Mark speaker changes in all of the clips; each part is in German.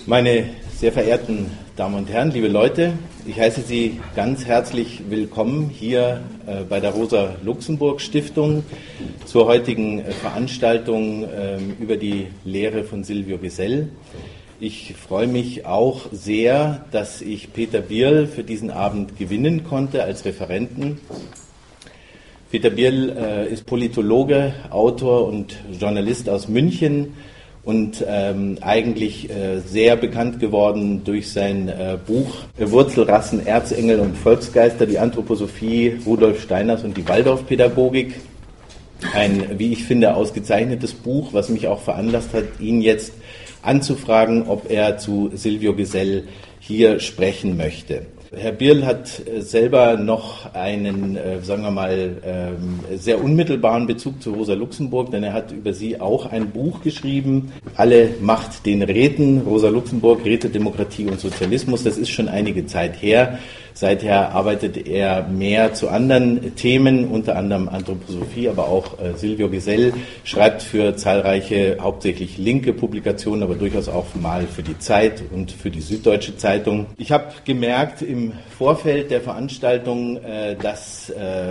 Speaker 1: Meine sehr verehrten Damen und Herren, liebe Leute, ich heiße Sie ganz herzlich willkommen hier bei der Rosa-Luxemburg-Stiftung zur heutigen Veranstaltung über die Lehre von Silvio Gesell. Ich freue mich auch sehr, dass ich Peter Bierl für diesen Abend gewinnen konnte als Referenten. Peter Bierl ist Politologe, Autor und Journalist aus München und eigentlich sehr bekannt geworden durch sein Buch Wurzelrassen, Erzengel und Volksgeister, die Anthroposophie Rudolf Steiners und die Waldorfpädagogik. Ein, wie ich finde, ausgezeichnetes Buch, was mich auch veranlasst hat, ihn jetzt anzufragen, ob er zu Silvio Gesell hier sprechen möchte. Herr Bierl hat selber noch einen, sagen wir mal, sehr unmittelbaren Bezug zu Rosa Luxemburg, denn er hat über sie auch ein Buch geschrieben, Alle Macht den Räten, Rosa Luxemburg, Räte, Demokratie und Sozialismus. Das ist schon einige Zeit her. Seither arbeitet er mehr zu anderen Themen, unter anderem Anthroposophie, aber auch Silvio Gesell schreibt für zahlreiche, hauptsächlich linke Publikationen, aber durchaus auch mal für die Zeit und für die Süddeutsche Zeitung. Ich habe gemerkt im Vorfeld der Veranstaltung, dass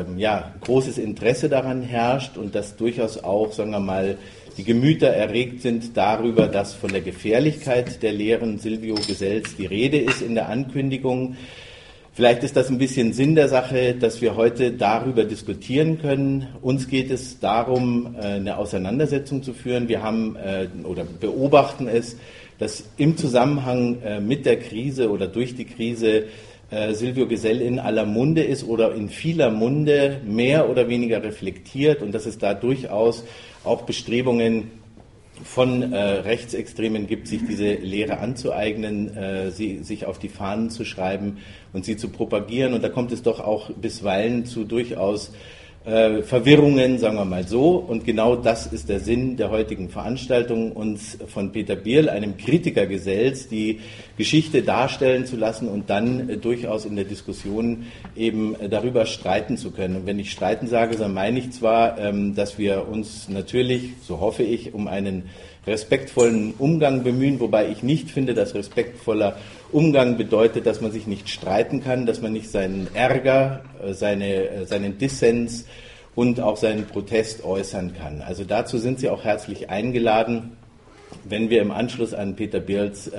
Speaker 1: großes Interesse daran herrscht und dass durchaus auch, sagen wir mal, die Gemüter erregt sind darüber, dass von der Gefährlichkeit der Lehren Silvio Gesells die Rede ist in der Ankündigung. Vielleicht ist das ein bisschen Sinn der Sache, dass wir heute darüber diskutieren können. Uns geht es darum, eine Auseinandersetzung zu führen. Wir haben oder beobachten es, dass im Zusammenhang mit der Krise oder durch die Krise Silvio Gesell in aller Munde ist oder in vieler Munde mehr oder weniger reflektiert und dass es da durchaus auch Bestrebungen von Rechtsextremen gibt, sich diese Lehre anzueignen, sie sich auf die Fahnen zu schreiben und sie zu propagieren. Und da kommt es doch auch bisweilen zu durchaus Verwirrungen, sagen wir mal so. Und genau das ist der Sinn der heutigen Veranstaltung, uns von Peter Bierl, einem Kritiker Gesells, die Geschichte darstellen zu lassen und dann durchaus in der Diskussion eben darüber streiten zu können. Und wenn ich streiten sage, dann meine ich zwar, dass wir uns natürlich, so hoffe ich, um einen respektvollen Umgang bemühen, wobei ich nicht finde, dass respektvoller Umgang bedeutet, dass man sich nicht streiten kann, dass man nicht seinen Ärger, seinen Dissens und auch seinen Protest äußern kann. Also dazu sind Sie auch herzlich eingeladen, wenn wir im Anschluss an Peter Bierls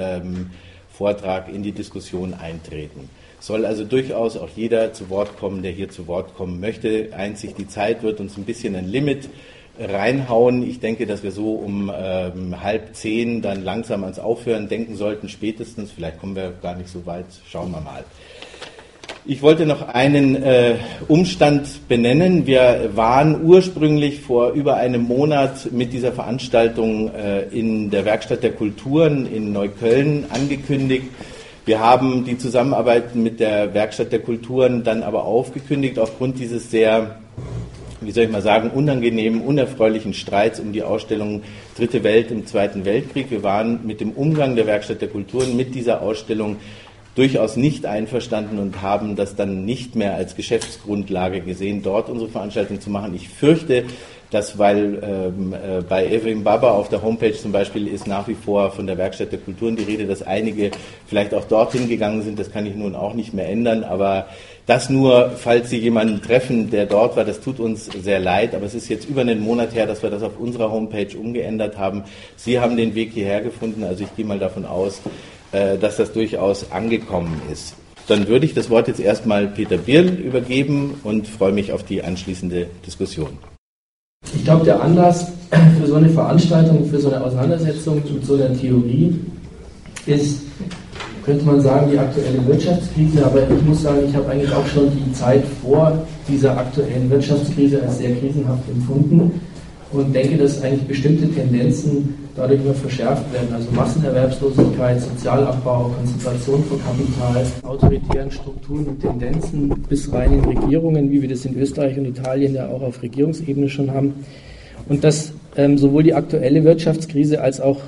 Speaker 1: Vortrag in die Diskussion eintreten. Soll also durchaus auch jeder zu Wort kommen, der hier zu Wort kommen möchte. Einzig die Zeit wird uns ein bisschen ein Limit reinhauen. Ich denke, dass wir so um 9:30 dann langsam ans Aufhören denken sollten, spätestens. Vielleicht kommen wir gar nicht so weit. Schauen wir mal. Ich wollte noch einen Umstand benennen. Wir waren ursprünglich vor über einem Monat mit dieser Veranstaltung in der Werkstatt der Kulturen in Neukölln angekündigt. Wir haben die Zusammenarbeit mit der Werkstatt der Kulturen dann aber aufgekündigt aufgrund dieses sehr, wie soll ich mal sagen, unangenehmen, unerfreulichen Streits um die Ausstellung Dritte Welt im Zweiten Weltkrieg. Wir waren mit dem Umgang der Werkstatt der Kulturen mit dieser Ausstellung durchaus nicht einverstanden und haben das dann nicht mehr als Geschäftsgrundlage gesehen, dort unsere Veranstaltung zu machen. Ich fürchte, dass, weil bei Evrim Baba auf der Homepage zum Beispiel ist nach wie vor von der Werkstatt der Kulturen die Rede, dass einige vielleicht auch dorthin gegangen sind, das kann ich nun auch nicht mehr ändern, aber das nur, falls Sie jemanden treffen, der dort war, das tut uns sehr leid, aber es ist jetzt über einen Monat her, dass wir das auf unserer Homepage umgeändert haben. Sie haben den Weg hierher gefunden, also ich gehe mal davon aus, dass das durchaus angekommen ist. Dann würde ich das Wort jetzt erstmal Peter Bierl übergeben und freue mich auf die anschließende Diskussion.
Speaker 2: Ich glaube, der Anlass für so eine Veranstaltung, für so eine Auseinandersetzung mit so einer Theorie ist, könnte man sagen, die aktuelle Wirtschaftskrise, aber ich muss sagen, ich habe eigentlich auch schon die Zeit vor dieser aktuellen Wirtschaftskrise als sehr krisenhaft empfunden und denke, dass eigentlich bestimmte Tendenzen dadurch immer verschärft werden, also Massenerwerbslosigkeit, Sozialabbau, Konzentration von Kapital, autoritären Strukturen und Tendenzen bis rein in Regierungen, wie wir das in Österreich und Italien ja auch auf Regierungsebene schon haben. Und dass sowohl die aktuelle Wirtschaftskrise als auch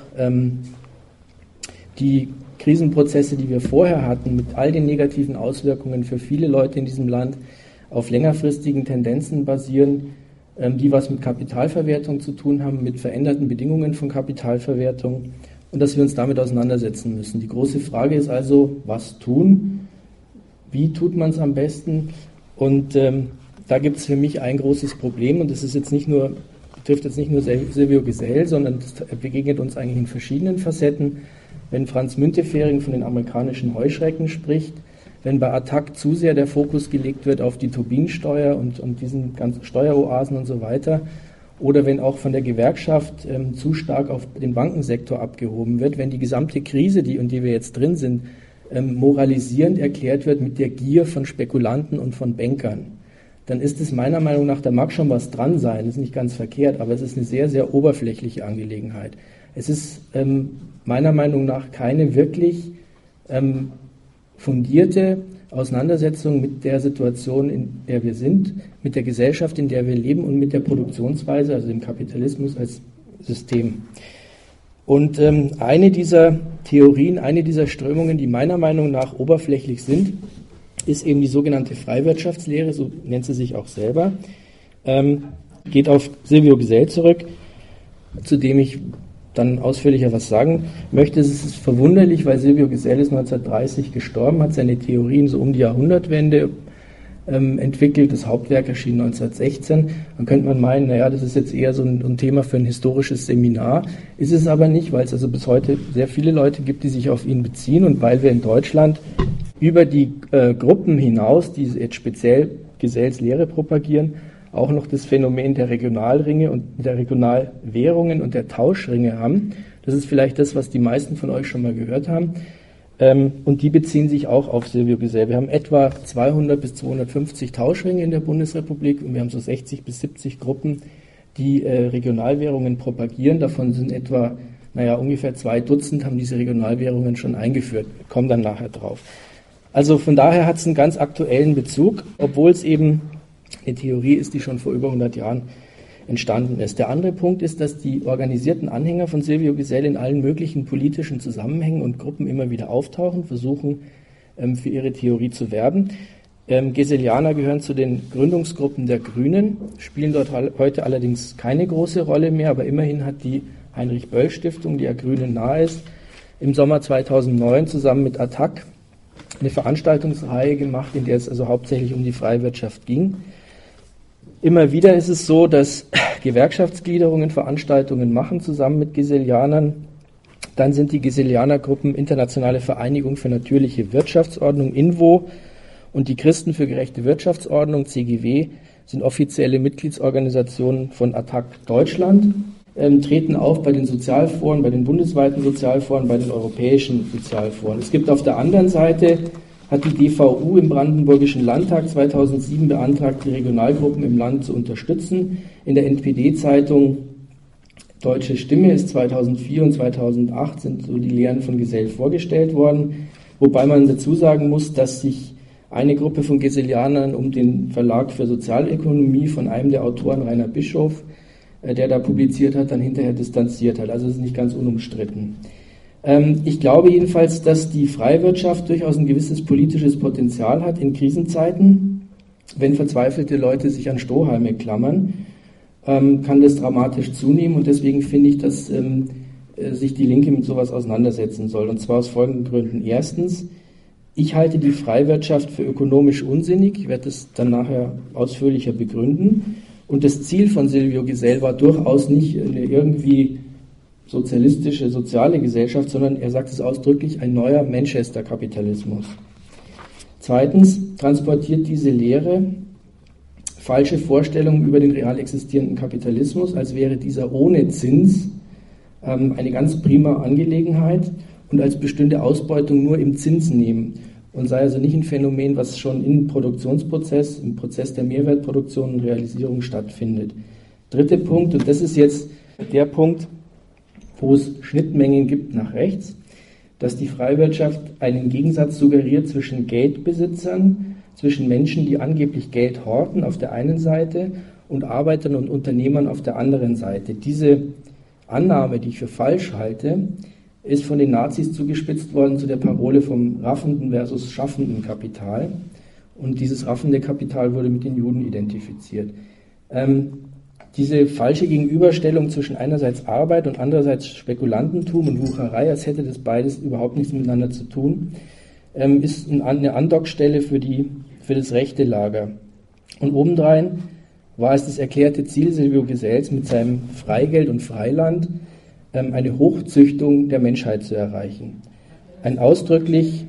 Speaker 2: die Krisenprozesse, die wir vorher hatten, mit all den negativen Auswirkungen für viele Leute in diesem Land auf längerfristigen Tendenzen basieren, die was mit Kapitalverwertung zu tun haben, mit veränderten Bedingungen von Kapitalverwertung und dass wir uns damit auseinandersetzen müssen. Die große Frage ist also, was tun? Wie tut man es am besten? Und da gibt es für mich ein großes Problem, und das ist jetzt betrifft jetzt nicht nur Silvio Gesell, sondern das begegnet uns eigentlich in verschiedenen Facetten. Wenn Franz Müntefering von den amerikanischen Heuschrecken spricht, wenn bei ATTAC zu sehr der Fokus gelegt wird auf die Tobin-Steuer und diesen ganzen Steueroasen und so weiter, oder wenn auch von der Gewerkschaft zu stark auf den Bankensektor abgehoben wird, wenn die gesamte Krise, in die wir jetzt drin sind, moralisierend erklärt wird mit der Gier von Spekulanten und von Bankern, dann ist es meiner Meinung nach, da mag schon was dran sein, ist nicht ganz verkehrt, aber es ist eine sehr, sehr oberflächliche Angelegenheit. Es ist meiner Meinung nach keine wirklich fundierte Auseinandersetzung mit der Situation, in der wir sind, mit der Gesellschaft, in der wir leben und mit der Produktionsweise, also dem Kapitalismus als System. Und eine dieser Theorien, eine dieser Strömungen, die meiner Meinung nach oberflächlich sind, ist eben die sogenannte Freiwirtschaftslehre, so nennt sie sich auch selber, geht auf Silvio Gesell zurück, zu dem ich dann ausführlicher was sagen möchte. Es ist verwunderlich, weil Silvio Gesell ist 1930 gestorben, hat seine Theorien so um die Jahrhundertwende entwickelt. Das Hauptwerk erschien 1916. Dann könnte man meinen, naja, das ist jetzt eher so ein Thema für ein historisches Seminar. Ist es aber nicht, weil es also bis heute sehr viele Leute gibt, die sich auf ihn beziehen und weil wir in Deutschland über die Gruppen hinaus, die jetzt speziell Gesells Lehre propagieren, auch noch das Phänomen der Regionalringe und der Regionalwährungen und der Tauschringe haben. Das ist vielleicht das, was die meisten von euch schon mal gehört haben. Und die beziehen sich auch auf Silvio Gesell. Wir haben etwa 200 bis 250 Tauschringe in der Bundesrepublik und wir haben so 60 bis 70 Gruppen, die Regionalwährungen propagieren. Davon sind etwa, ungefähr 2 Dutzend haben diese Regionalwährungen schon eingeführt. Wir kommen dann nachher drauf. Also von daher hat es einen ganz aktuellen Bezug, obwohl es eben eine Theorie ist, die schon vor über 100 Jahren entstanden ist. Der andere Punkt ist, dass die organisierten Anhänger von Silvio Gesell in allen möglichen politischen Zusammenhängen und Gruppen immer wieder auftauchen, versuchen für ihre Theorie zu werben. Gesellianer gehören zu den Gründungsgruppen der Grünen, spielen dort heute allerdings keine große Rolle mehr, aber immerhin hat die Heinrich-Böll-Stiftung, die ja Grünen nahe ist, im Sommer 2009 zusammen mit ATTAC eine Veranstaltungsreihe gemacht, in der es also hauptsächlich um die Freiwirtschaft ging. Immer wieder ist es so, dass Gewerkschaftsgliederungen Veranstaltungen machen, zusammen mit Gesellianern. Dann sind die Gesellianergruppen Internationale Vereinigung für natürliche Wirtschaftsordnung, INVO, und die Christen für gerechte Wirtschaftsordnung, CGW, sind offizielle Mitgliedsorganisationen von ATTAC Deutschland, treten auf bei den Sozialforen, bei den bundesweiten Sozialforen, bei den europäischen Sozialforen. Es gibt auf der anderen Seite, hat die DVU im Brandenburgischen Landtag 2007 beantragt, die Regionalgruppen im Land zu unterstützen. In der NPD-Zeitung Deutsche Stimme ist 2004 und 2008 sind so die Lehren von Gesell vorgestellt worden, wobei man dazu sagen muss, dass sich eine Gruppe von Gesellianern um den Verlag für Sozialökonomie von einem der Autoren, Rainer Bischof, der da publiziert hat, dann hinterher distanziert hat. Also es ist nicht ganz unumstritten. Ich glaube jedenfalls, dass die Freiwirtschaft durchaus ein gewisses politisches Potenzial hat in Krisenzeiten. Wenn verzweifelte Leute sich an Strohhalme klammern, kann das dramatisch zunehmen. Und deswegen finde ich, dass sich die Linke mit sowas auseinandersetzen soll. Und zwar aus folgenden Gründen. Erstens, ich halte die Freiwirtschaft für ökonomisch unsinnig. Ich werde das dann nachher ausführlicher begründen. Und das Ziel von Silvio Gesell war durchaus nicht eine irgendwie sozialistische, soziale Gesellschaft, sondern er sagt es ausdrücklich, ein neuer Manchester-Kapitalismus. Zweitens transportiert diese Lehre falsche Vorstellungen über den real existierenden Kapitalismus, als wäre dieser ohne Zins eine ganz prima Angelegenheit und als bestünde Ausbeutung nur im Zinsnehmen und sei also nicht ein Phänomen, was schon im Produktionsprozess, im Prozess der Mehrwertproduktion und Realisierung stattfindet. Dritter Punkt, und das ist jetzt der Punkt, wo es Schnittmengen gibt nach rechts, dass die Freiwirtschaft einen Gegensatz suggeriert zwischen Geldbesitzern, zwischen Menschen, die angeblich Geld horten auf der einen Seite und Arbeitern und Unternehmern auf der anderen Seite. Diese Annahme, die ich für falsch halte, ist von den Nazis zugespitzt worden zu der Parole vom raffenden versus schaffenden Kapital. Und dieses raffende Kapital wurde mit den Juden identifiziert. diese falsche Gegenüberstellung zwischen einerseits Arbeit und andererseits Spekulantentum und Wucherei, als hätte das beides überhaupt nichts miteinander zu tun, ist eine Andockstelle für das rechte Lager. Und obendrein war es das erklärte Ziel Silvio Gesells mit seinem Freigeld und Freiland, eine Hochzüchtung der Menschheit zu erreichen. Ein ausdrücklich...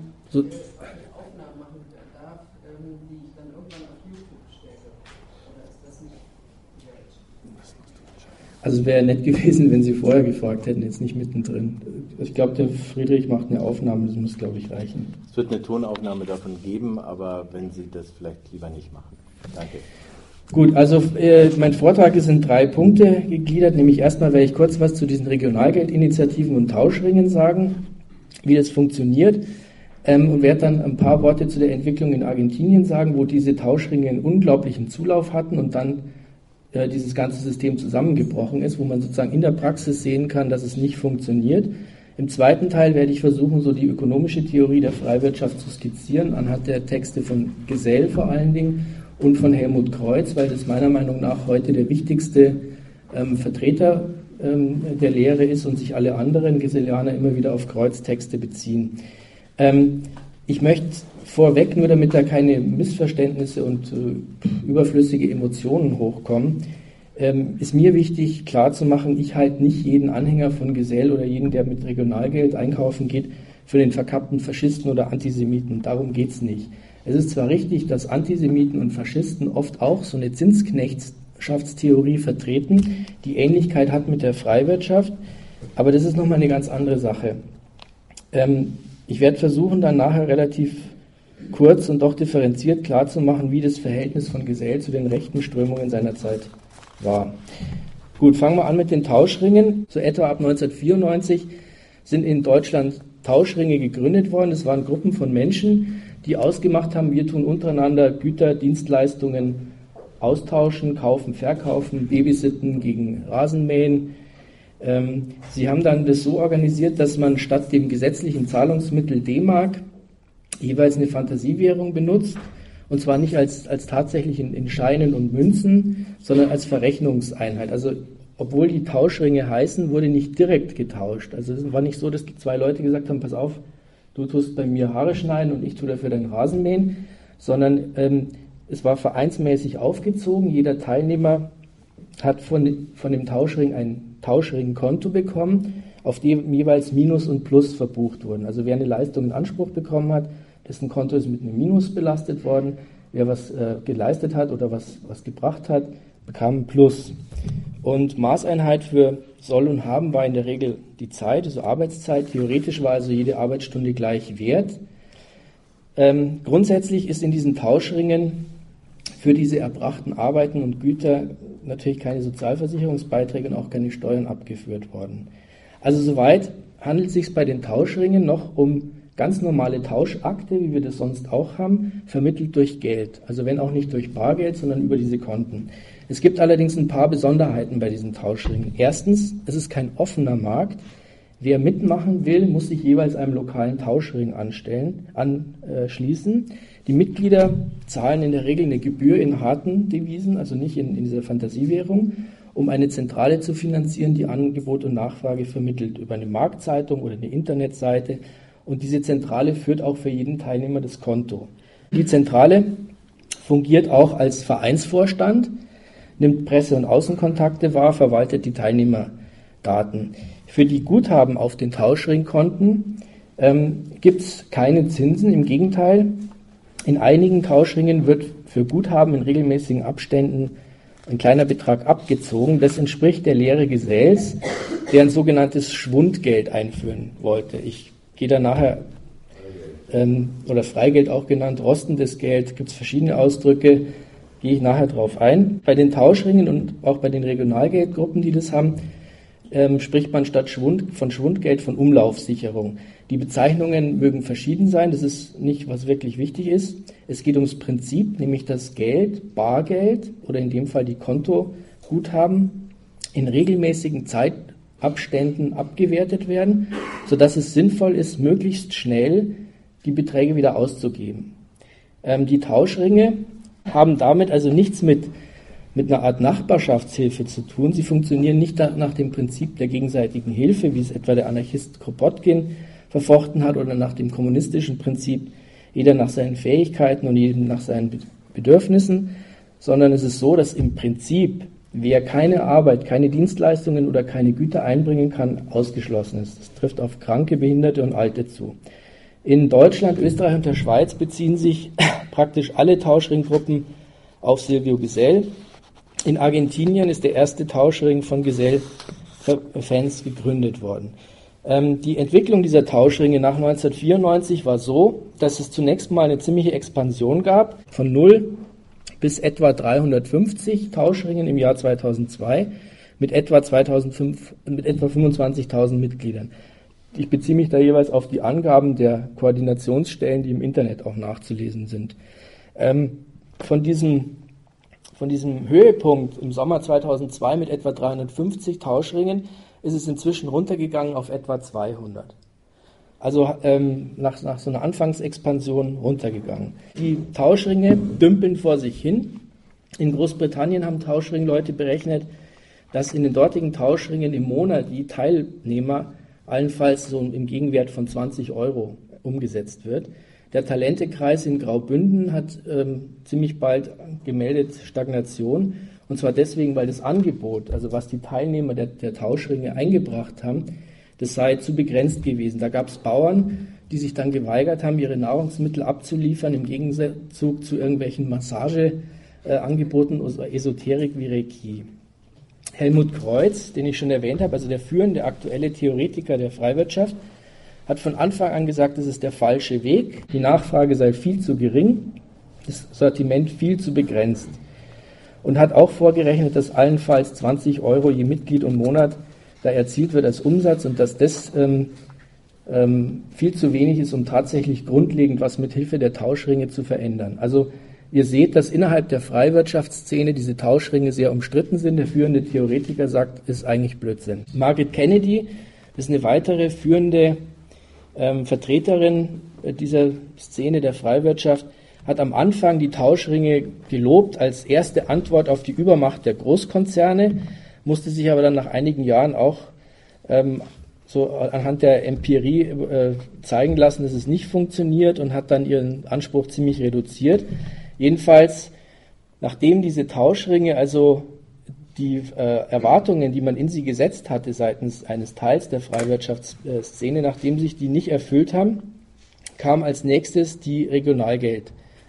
Speaker 2: Also es wäre nett gewesen, wenn Sie vorher gefragt hätten, jetzt nicht mittendrin. Ich glaube, der Friedrich macht eine Aufnahme, das muss, glaube ich, reichen.
Speaker 1: Es wird eine Tonaufnahme davon geben, aber wenn Sie das vielleicht lieber nicht machen. Danke.
Speaker 2: Gut, also mein Vortrag ist in 3 Punkte gegliedert, nämlich erstmal werde ich kurz was zu diesen Regionalgeldinitiativen und Tauschringen sagen, wie das funktioniert, und werde dann ein paar Worte zu der Entwicklung in Argentinien sagen, wo diese Tauschringe einen unglaublichen Zulauf hatten und dann dieses ganze System zusammengebrochen ist, wo man sozusagen in der Praxis sehen kann, dass es nicht funktioniert. Im zweiten Teil werde ich versuchen, so die ökonomische Theorie der Freiwirtschaft zu skizzieren, anhand der Texte von Gesell vor allen Dingen und von Helmut Kreuz, weil das meiner Meinung nach heute der wichtigste Vertreter der Lehre ist und sich alle anderen Gesellianer immer wieder auf Kreuz-Texte beziehen. Ich möchte vorweg, nur damit da keine Missverständnisse und überflüssige Emotionen hochkommen, ist mir wichtig klarzumachen, ich halte nicht jeden Anhänger von Gesell oder jeden, der mit Regionalgeld einkaufen geht, für den verkappten Faschisten oder Antisemiten. Darum geht es nicht. Es ist zwar richtig, dass Antisemiten und Faschisten oft auch so eine Zinsknechtschaft-Theorie vertreten, die Ähnlichkeit hat mit der Freiwirtschaft, aber das ist nochmal eine ganz andere Sache. Ich werde versuchen, dann nachher relativ kurz und doch differenziert klarzumachen, wie das Verhältnis von Gesell zu den rechten Strömungen seiner Zeit war. Gut, fangen wir an mit den Tauschringen. So etwa ab 1994 sind in Deutschland Tauschringe gegründet worden. Das waren Gruppen von Menschen, die ausgemacht haben, wir tun untereinander Güter, Dienstleistungen austauschen, kaufen, verkaufen, babysitten gegen Rasenmähen. Sie haben dann das so organisiert, dass man statt dem gesetzlichen Zahlungsmittel D-Mark jeweils eine Fantasiewährung benutzt, und zwar nicht als tatsächlich in Scheinen und Münzen, sondern als Verrechnungseinheit. Also obwohl die Tauschringe heißen, wurde nicht direkt getauscht. Also es war nicht so, dass die 2 Leute gesagt haben, pass auf, du tust bei mir Haare schneiden und ich tue dafür deinen Rasen mähen, sondern es war vereinsmäßig aufgezogen. Jeder Teilnehmer hat von dem Tauschring ein Tauschringkonto bekommen, auf dem jeweils Minus und Plus verbucht wurden. Also wer eine Leistung in Anspruch bekommen hat, dessen Konto ist mit einem Minus belastet worden. Wer was geleistet hat oder was gebracht hat, bekam ein Plus. Und Maßeinheit für Soll und Haben war in der Regel die Zeit, also Arbeitszeit. Theoretisch war also jede Arbeitsstunde gleich wert. Grundsätzlich ist in diesen Tauschringen für diese erbrachten Arbeiten und Güter natürlich keine Sozialversicherungsbeiträge und auch keine Steuern abgeführt worden. Also soweit handelt es sich bei den Tauschringen noch um ganz normale Tauschakte, wie wir das sonst auch haben, vermittelt durch Geld. Also wenn auch nicht durch Bargeld, sondern über diese Konten. Es gibt allerdings ein paar Besonderheiten bei diesen Tauschringen. Erstens, es ist kein offener Markt. Wer mitmachen will, muss sich jeweils einem lokalen Tauschring anschließen. Die Mitglieder zahlen in der Regel eine Gebühr in harten Devisen, also nicht in dieser Fantasiewährung, um eine Zentrale zu finanzieren, die Angebot und Nachfrage vermittelt über eine Marktzeitung oder eine Internetseite. Und diese Zentrale führt auch für jeden Teilnehmer das Konto. Die Zentrale fungiert auch als Vereinsvorstand, nimmt Presse- und Außenkontakte wahr, verwaltet die Teilnehmerdaten. Für die Guthaben auf den Tauschringkonten gibt es keine Zinsen, im Gegenteil. In einigen Tauschringen wird für Guthaben in regelmäßigen Abständen ein kleiner Betrag abgezogen. Das entspricht der Lehre Gesells, der ein sogenanntes Schwundgeld einführen wollte. Ich gehe da nachher, oder Freigeld auch genannt, rostendes Geld, gibt es verschiedene Ausdrücke, gehe ich nachher drauf ein. Bei den Tauschringen und auch bei den Regionalgeldgruppen, die das haben, spricht man statt von Schwundgeld von Umlaufsicherung. Die Bezeichnungen mögen verschieden sein, das ist nicht, was wirklich wichtig ist. Es geht ums Prinzip, nämlich dass Geld, Bargeld oder in dem Fall die Kontoguthaben in regelmäßigen Zeitabständen abgewertet werden, sodass es sinnvoll ist, möglichst schnell die Beträge wieder auszugeben. Die Tauschringe haben damit also nichts mit mit einer Art Nachbarschaftshilfe zu tun. Sie funktionieren nicht nach dem Prinzip der gegenseitigen Hilfe, wie es etwa der Anarchist Kropotkin verfochten hat, oder nach dem kommunistischen Prinzip, jeder nach seinen Fähigkeiten und jedem nach seinen Bedürfnissen, sondern es ist so, dass im Prinzip, wer keine Arbeit, keine Dienstleistungen oder keine Güter einbringen kann, ausgeschlossen ist. Das trifft auf Kranke, Behinderte und Alte zu. In Deutschland, Österreich und der Schweiz beziehen sich praktisch alle Tauschringgruppen auf Silvio Gesell. In Argentinien ist der erste Tauschring von Gesell-Fans gegründet worden. Die Entwicklung dieser Tauschringe nach 1994 war so, dass es zunächst mal eine ziemliche Expansion gab, von 0 bis etwa 350 Tauschringen im Jahr 2002 mit etwa 25.000 Mitgliedern. Ich beziehe mich da jeweils auf die Angaben der Koordinationsstellen, die im Internet auch nachzulesen sind. Von diesem Höhepunkt im Sommer 2002 mit etwa 350 Tauschringen ist es inzwischen runtergegangen auf etwa 200. Also nach so einer Anfangsexpansion runtergegangen. Die Tauschringe dümpeln vor sich hin. In Großbritannien haben Tauschringleute berechnet, dass in den dortigen Tauschringen im Monat die Teilnehmer allenfalls so im Gegenwert von 20 € umgesetzt wird. Der Talentekreis in Graubünden hat ziemlich bald gemeldet Stagnation. Und zwar deswegen, weil das Angebot, also was die Teilnehmer der Tauschringe eingebracht haben, das sei zu begrenzt gewesen. Da gab es Bauern, die sich dann geweigert haben, ihre Nahrungsmittel abzuliefern, im Gegenzug zu irgendwelchen Massageangeboten oder Esoterik wie Reiki. Helmut Kreuz, den ich schon erwähnt habe, also der führende aktuelle Theoretiker der Freiwirtschaft, hat von Anfang an gesagt, das ist der falsche Weg, die Nachfrage sei viel zu gering, das Sortiment viel zu begrenzt. Und hat auch vorgerechnet, dass allenfalls 20 € je Mitglied und Monat da erzielt wird als Umsatz und dass das viel zu wenig ist, um tatsächlich grundlegend was mit Hilfe der Tauschringe zu verändern. Also ihr seht, dass innerhalb der Freiwirtschaftsszene diese Tauschringe sehr umstritten sind. Der führende Theoretiker sagt, ist eigentlich Blödsinn. Margaret Kennedy ist eine weitere führende Vertreterin dieser Szene der Freiwirtschaft, hat am Anfang die Tauschringe gelobt als erste Antwort auf die Übermacht der Großkonzerne, musste sich aber dann nach einigen Jahren auch so anhand der Empirie zeigen lassen, dass es nicht funktioniert und hat dann ihren Anspruch ziemlich reduziert. Jedenfalls, nachdem diese Tauschringe also die Erwartungen, die man in sie gesetzt hatte seitens eines Teils der Freiwirtschaftsszene, nachdem sich die nicht erfüllt haben, kam als nächstes die Regionalgeld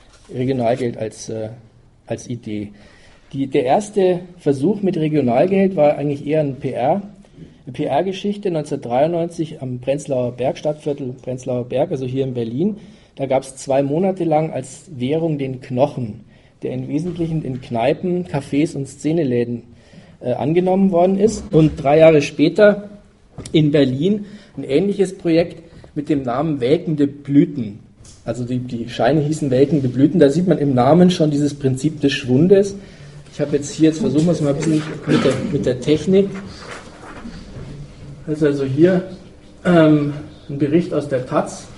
Speaker 2: als Idee. Der erste Versuch mit Regionalgeld war eigentlich eher eine PR-Geschichte. 1993 am Prenzlauer Berg, Stadtviertel Prenzlauer Berg, also hier in Berlin. Da gab es 2 Monate lang als Währung den Knochen, der im Wesentlichen in Kneipen, Cafés und Szeneläden angenommen worden ist. Und 3 Jahre später in Berlin ein ähnliches Projekt mit dem Namen Welkende Blüten. Also die Scheine hießen Welkende Blüten. Da sieht man im Namen schon dieses Prinzip des Schwundes. Ich habe jetzt versuchen wir es mal ein bisschen mit der Technik. Das ist also hier ein Bericht aus der Taz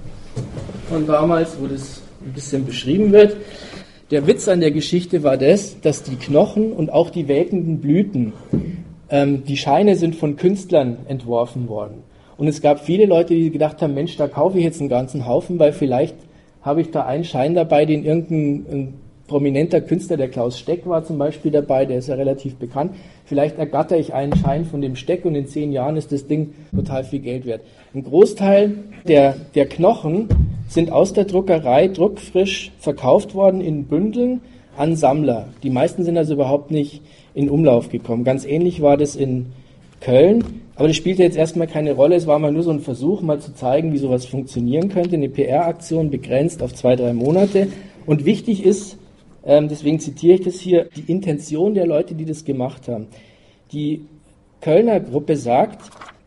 Speaker 2: von damals, wo das ein bisschen beschrieben wird. Der Witz an der Geschichte war dass die Knochen und auch die welkenden Blüten, die Scheine sind von Künstlern entworfen worden. Und es gab viele Leute, die gedacht haben, Mensch, da kaufe ich jetzt einen ganzen Haufen, weil vielleicht habe ich da einen Schein dabei, den irgendein prominenter Künstler, der Klaus Steck war zum Beispiel dabei, der ist ja relativ bekannt. Vielleicht ergatter ich einen Schein von dem Steck und in 10 Jahren ist das Ding total viel Geld wert. Ein Großteil der Knochen sind aus der Druckerei druckfrisch verkauft worden in Bündeln an Sammler. Die meisten sind also überhaupt nicht in Umlauf gekommen. Ganz ähnlich war das in Köln, aber das spielte jetzt erstmal keine Rolle. Es war mal nur so ein Versuch, mal zu zeigen, wie sowas funktionieren könnte. Eine PR-Aktion begrenzt auf 2-3 Monate. Und wichtig ist, deswegen zitiere ich das hier, die Intention der Leute, die das gemacht haben. Die Kölner Gruppe sagt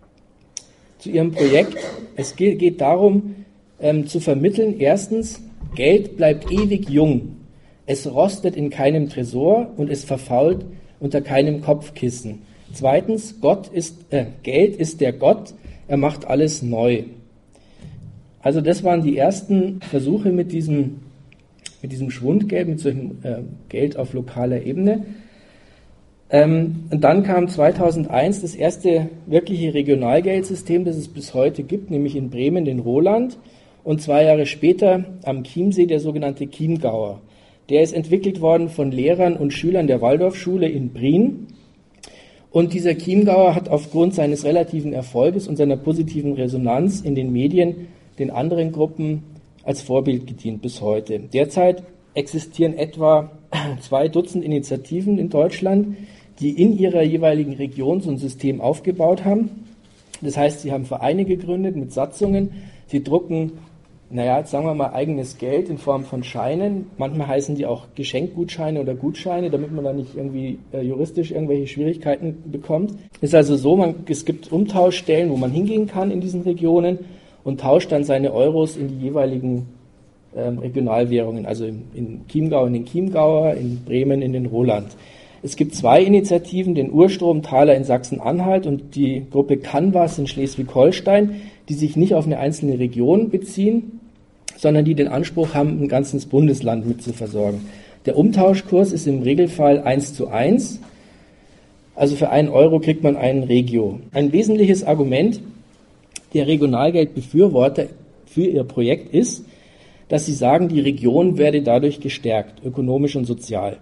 Speaker 2: zu ihrem Projekt, es geht darum, zu vermitteln, erstens, Geld bleibt ewig jung. Es rostet in keinem Tresor und es verfault unter keinem Kopfkissen. Zweitens, Geld ist der Gott, er macht alles neu. Also das waren die ersten Versuche mit diesem Schwundgeld, mit solchem Geld auf lokaler Ebene. Und dann kam 2001 das erste wirkliche Regionalgeldsystem, das es bis heute gibt, nämlich in Bremen den Roland und 2 Jahre später am Chiemsee der sogenannte Chiemgauer. Der ist entwickelt worden von Lehrern und Schülern der Waldorfschule in Prien. Und dieser Chiemgauer hat aufgrund seines relativen Erfolges und seiner positiven Resonanz in den Medien den anderen Gruppen als Vorbild gedient bis heute. Derzeit existieren etwa 2 Dutzend Initiativen in Deutschland, die in ihrer jeweiligen Region so ein System aufgebaut haben. Das heißt, sie haben Vereine gegründet mit Satzungen, sie drucken, sagen wir mal, eigenes Geld in Form von Scheinen. Manchmal heißen die auch Geschenkgutscheine oder Gutscheine, damit man da nicht irgendwie juristisch irgendwelche Schwierigkeiten bekommt. Es ist also so, es gibt Umtauschstellen, wo man hingehen kann in diesen Regionen und tauscht dann seine Euros in die jeweiligen Regionalwährungen, also in Chiemgau in den Chiemgauer, in Bremen in den Roland. Es gibt 2 Initiativen, den Urstromtaler in Sachsen-Anhalt und die Gruppe Canvas in Schleswig-Holstein, die sich nicht auf eine einzelne Region beziehen, sondern die den Anspruch haben, ein ganzes Bundesland mit zu versorgen. Der Umtauschkurs ist im Regelfall 1:1, also für 1 Euro kriegt man einen Regio. Ein wesentliches Argument der Regionalgeldbefürworter für ihr Projekt ist, dass sie sagen, die Region werde dadurch gestärkt, ökonomisch und sozial.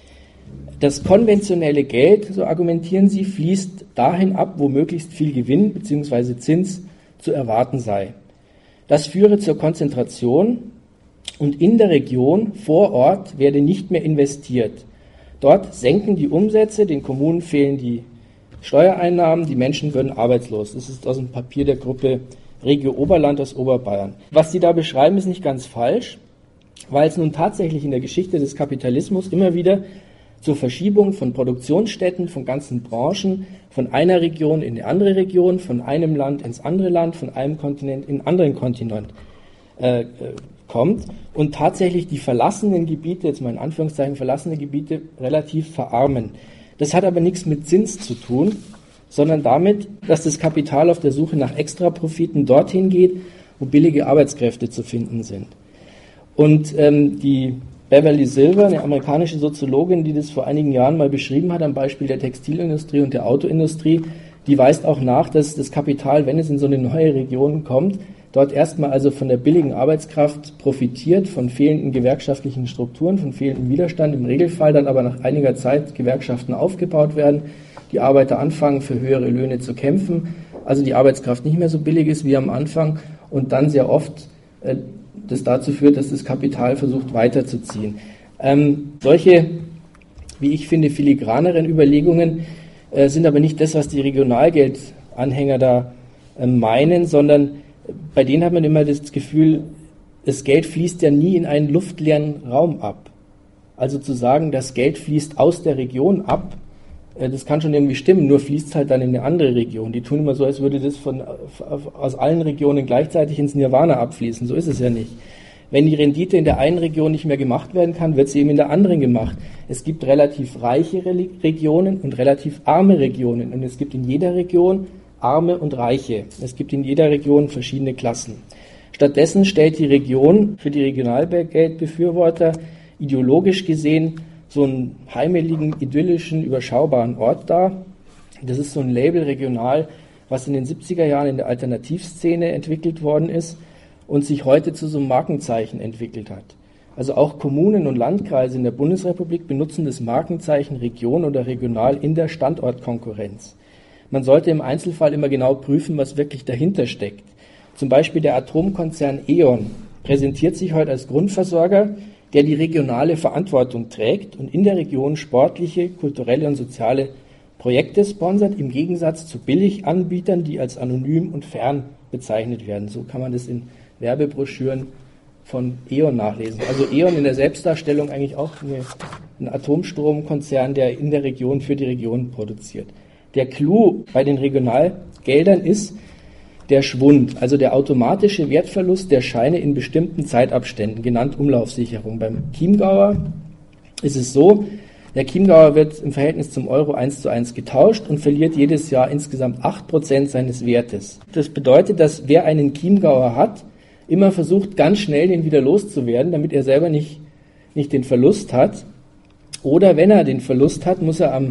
Speaker 2: Das konventionelle Geld, so argumentieren sie, fließt dahin ab, wo möglichst viel Gewinn bzw. Zins zu erwarten sei. Das führe zur Konzentration und in der Region vor Ort werde nicht mehr investiert. Dort senken die Umsätze, den Kommunen fehlen die Steuereinnahmen, die Menschen würden arbeitslos. Das ist aus dem Papier der Gruppe Regio Oberland aus Oberbayern. Was sie da beschreiben, ist nicht ganz falsch, weil es nun tatsächlich in der Geschichte des Kapitalismus immer wieder zur Verschiebung von Produktionsstätten, von ganzen Branchen, von einer Region in die andere Region, von einem Land ins andere Land, von einem Kontinent in einen anderen Kontinent kommt und tatsächlich die verlassenen Gebiete, jetzt mal in Anführungszeichen verlassene Gebiete, relativ verarmen. Das hat aber nichts mit Zins zu tun, sondern damit, dass das Kapital auf der Suche nach Extraprofiten dorthin geht, wo billige Arbeitskräfte zu finden sind. Und die Beverly Silver, eine amerikanische Soziologin, die das vor einigen Jahren mal beschrieben hat, am Beispiel der Textilindustrie und der Autoindustrie, die weist auch nach, dass das Kapital, wenn es in so eine neue Region kommt, dort erstmal also von der billigen Arbeitskraft profitiert, von fehlenden gewerkschaftlichen Strukturen, von fehlendem Widerstand, im Regelfall dann aber nach einiger Zeit Gewerkschaften aufgebaut werden, die Arbeiter anfangen, für höhere Löhne zu kämpfen, also die Arbeitskraft nicht mehr so billig ist wie am Anfang und dann sehr oft das dazu führt, dass das Kapital versucht weiterzuziehen. Solche, wie ich finde, filigraneren Überlegungen sind aber nicht das, was die Regionalgeldanhänger da meinen, sondern bei denen hat man immer das Gefühl, das Geld fließt ja nie in einen luftleeren Raum ab. Also zu sagen, das Geld fließt aus der Region ab, das kann schon irgendwie stimmen, nur fließt es halt dann in eine andere Region. Die tun immer so, als würde das aus allen Regionen gleichzeitig ins Nirvana abfließen. So ist es ja nicht. Wenn die Rendite in der einen Region nicht mehr gemacht werden kann, wird sie eben in der anderen gemacht. Es gibt relativ reiche Regionen und relativ arme Regionen. Und es gibt in jeder Region Arme und Reiche. Es gibt in jeder Region verschiedene Klassen. Stattdessen stellt die Region für die Regionalgeldbefürworter ideologisch gesehen so einen heimeligen, idyllischen, überschaubaren Ort dar. Das ist so ein Label regional, was in den 70er Jahren in der Alternativszene entwickelt worden ist und sich heute zu so einem Markenzeichen entwickelt hat. Also auch Kommunen und Landkreise in der Bundesrepublik benutzen das Markenzeichen Region oder regional in der Standortkonkurrenz. Man sollte im Einzelfall immer genau prüfen, was wirklich dahinter steckt. Zum Beispiel der Atomkonzern E.ON präsentiert sich heute als Grundversorger, der die regionale Verantwortung trägt und in der Region sportliche, kulturelle und soziale Projekte sponsert, im Gegensatz zu Billiganbietern, die als anonym und fern bezeichnet werden. So kann man das in Werbebroschüren von E.ON nachlesen. Also E.ON in der Selbstdarstellung eigentlich auch ein Atomstromkonzern, der in der Region für die Region produziert. Der Clou bei den Regionalgeldern ist der Schwund, also der automatische Wertverlust der Scheine in bestimmten Zeitabständen, genannt Umlaufsicherung. Beim Chiemgauer ist es so, der Chiemgauer wird im Verhältnis zum Euro 1:1 getauscht und verliert jedes Jahr insgesamt 8% seines Wertes. Das bedeutet, dass wer einen Chiemgauer hat, immer versucht, ganz schnell den wieder loszuwerden, damit er selber nicht den Verlust hat. Oder wenn er den Verlust hat, muss er am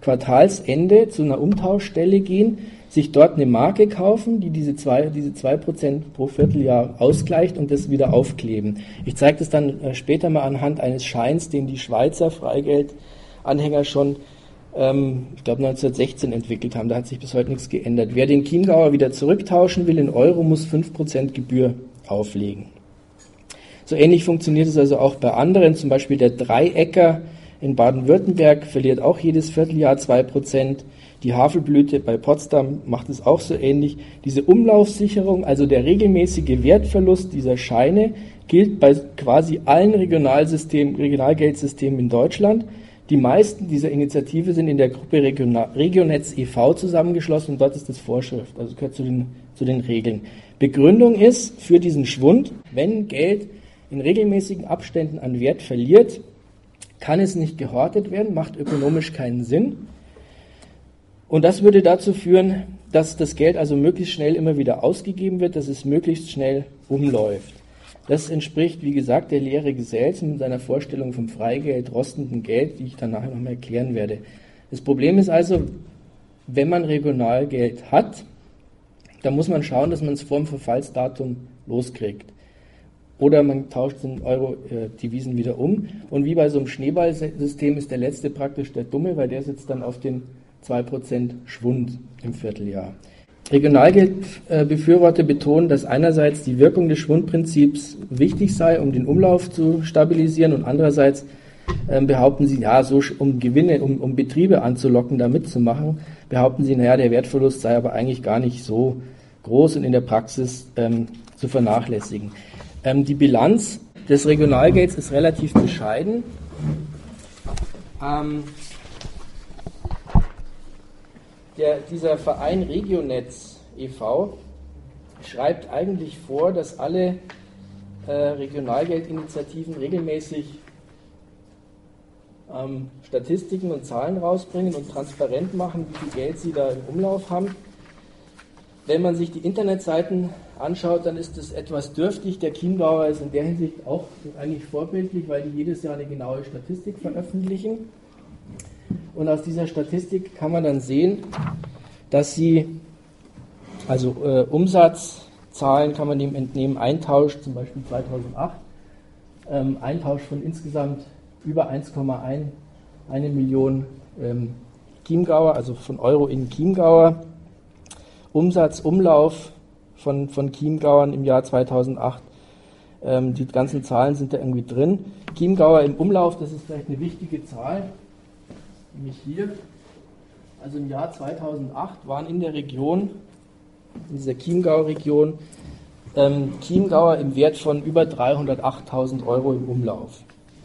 Speaker 2: Quartalsende zu einer Umtauschstelle gehen, sich dort eine Marke kaufen, die diese 2% pro Vierteljahr ausgleicht und das wieder aufkleben. Ich zeige das dann später mal anhand eines Scheins, den die Schweizer Freigeldanhänger schon, ich glaube 1916 entwickelt haben. Da hat sich bis heute nichts geändert. Wer den Chiemgauer wieder zurücktauschen will in Euro, muss 5% Gebühr auflegen. So ähnlich funktioniert es also auch bei anderen, zum Beispiel der Dreiecker in Baden-Württemberg verliert auch jedes Vierteljahr 2%. Die Havelblüte bei Potsdam macht es auch so ähnlich. Diese Umlaufsicherung, also der regelmäßige Wertverlust dieser Scheine, gilt bei quasi allen Regionalgeldsystemen in Deutschland. Die meisten dieser Initiative sind in der Gruppe Regionetz e.V. zusammengeschlossen und dort ist das Vorschrift, also gehört zu den Regeln. Begründung ist für diesen Schwund, wenn Geld in regelmäßigen Abständen an Wert verliert, kann es nicht gehortet werden, macht ökonomisch keinen Sinn. Und das würde dazu führen, dass das Geld also möglichst schnell immer wieder ausgegeben wird, dass es möglichst schnell umläuft. Das entspricht, wie gesagt, der Lehre Gesells mit seiner Vorstellung vom Freigeld, rostendem Geld, die ich dann nachher nochmal erklären werde. Das Problem ist also, wenn man Regionalgeld hat, dann muss man schauen, dass man es vor dem Verfallsdatum loskriegt. Oder man tauscht den Euro-Devisen wieder um. Und wie bei so einem Schneeballsystem ist der Letzte praktisch der Dumme, weil der sitzt dann auf den 2% Schwund im Vierteljahr. Regionalgeldbefürworter betonen, dass einerseits die Wirkung des Schwundprinzips wichtig sei, um den Umlauf zu stabilisieren, und andererseits behaupten sie, ja, so um Gewinne, um Betriebe anzulocken, da mitzumachen, behaupten sie, naja, der Wertverlust sei aber eigentlich gar nicht so groß und in der Praxis zu vernachlässigen. Die Bilanz des Regionalgelds ist relativ bescheiden. Dieser Verein Regionetz e.V. schreibt eigentlich vor, dass alle Regionalgeldinitiativen regelmäßig Statistiken und Zahlen rausbringen und transparent machen, wie viel Geld sie da im Umlauf haben. Wenn man sich die Internetseiten anschaut, dann ist es etwas dürftig. Der Chiemgauer ist in der Hinsicht auch eigentlich vorbildlich, weil die jedes Jahr eine genaue Statistik veröffentlichen. Und aus dieser Statistik kann man dann sehen, dass sie, also Umsatzzahlen kann man dem entnehmen, Eintausch zum Beispiel 2008, Eintausch von insgesamt über 1,1 Million Chiemgauer, also von Euro in Chiemgauer, Umsatz-Umlauf von Chiemgauern im Jahr 2008, die ganzen Zahlen sind da irgendwie drin. Chiemgauer im Umlauf, das ist vielleicht eine wichtige Zahl, nämlich hier, also im Jahr 2008 waren in der Region, in dieser Chiemgau-Region, Chiemgauer im Wert von über 308.000 Euro im Umlauf.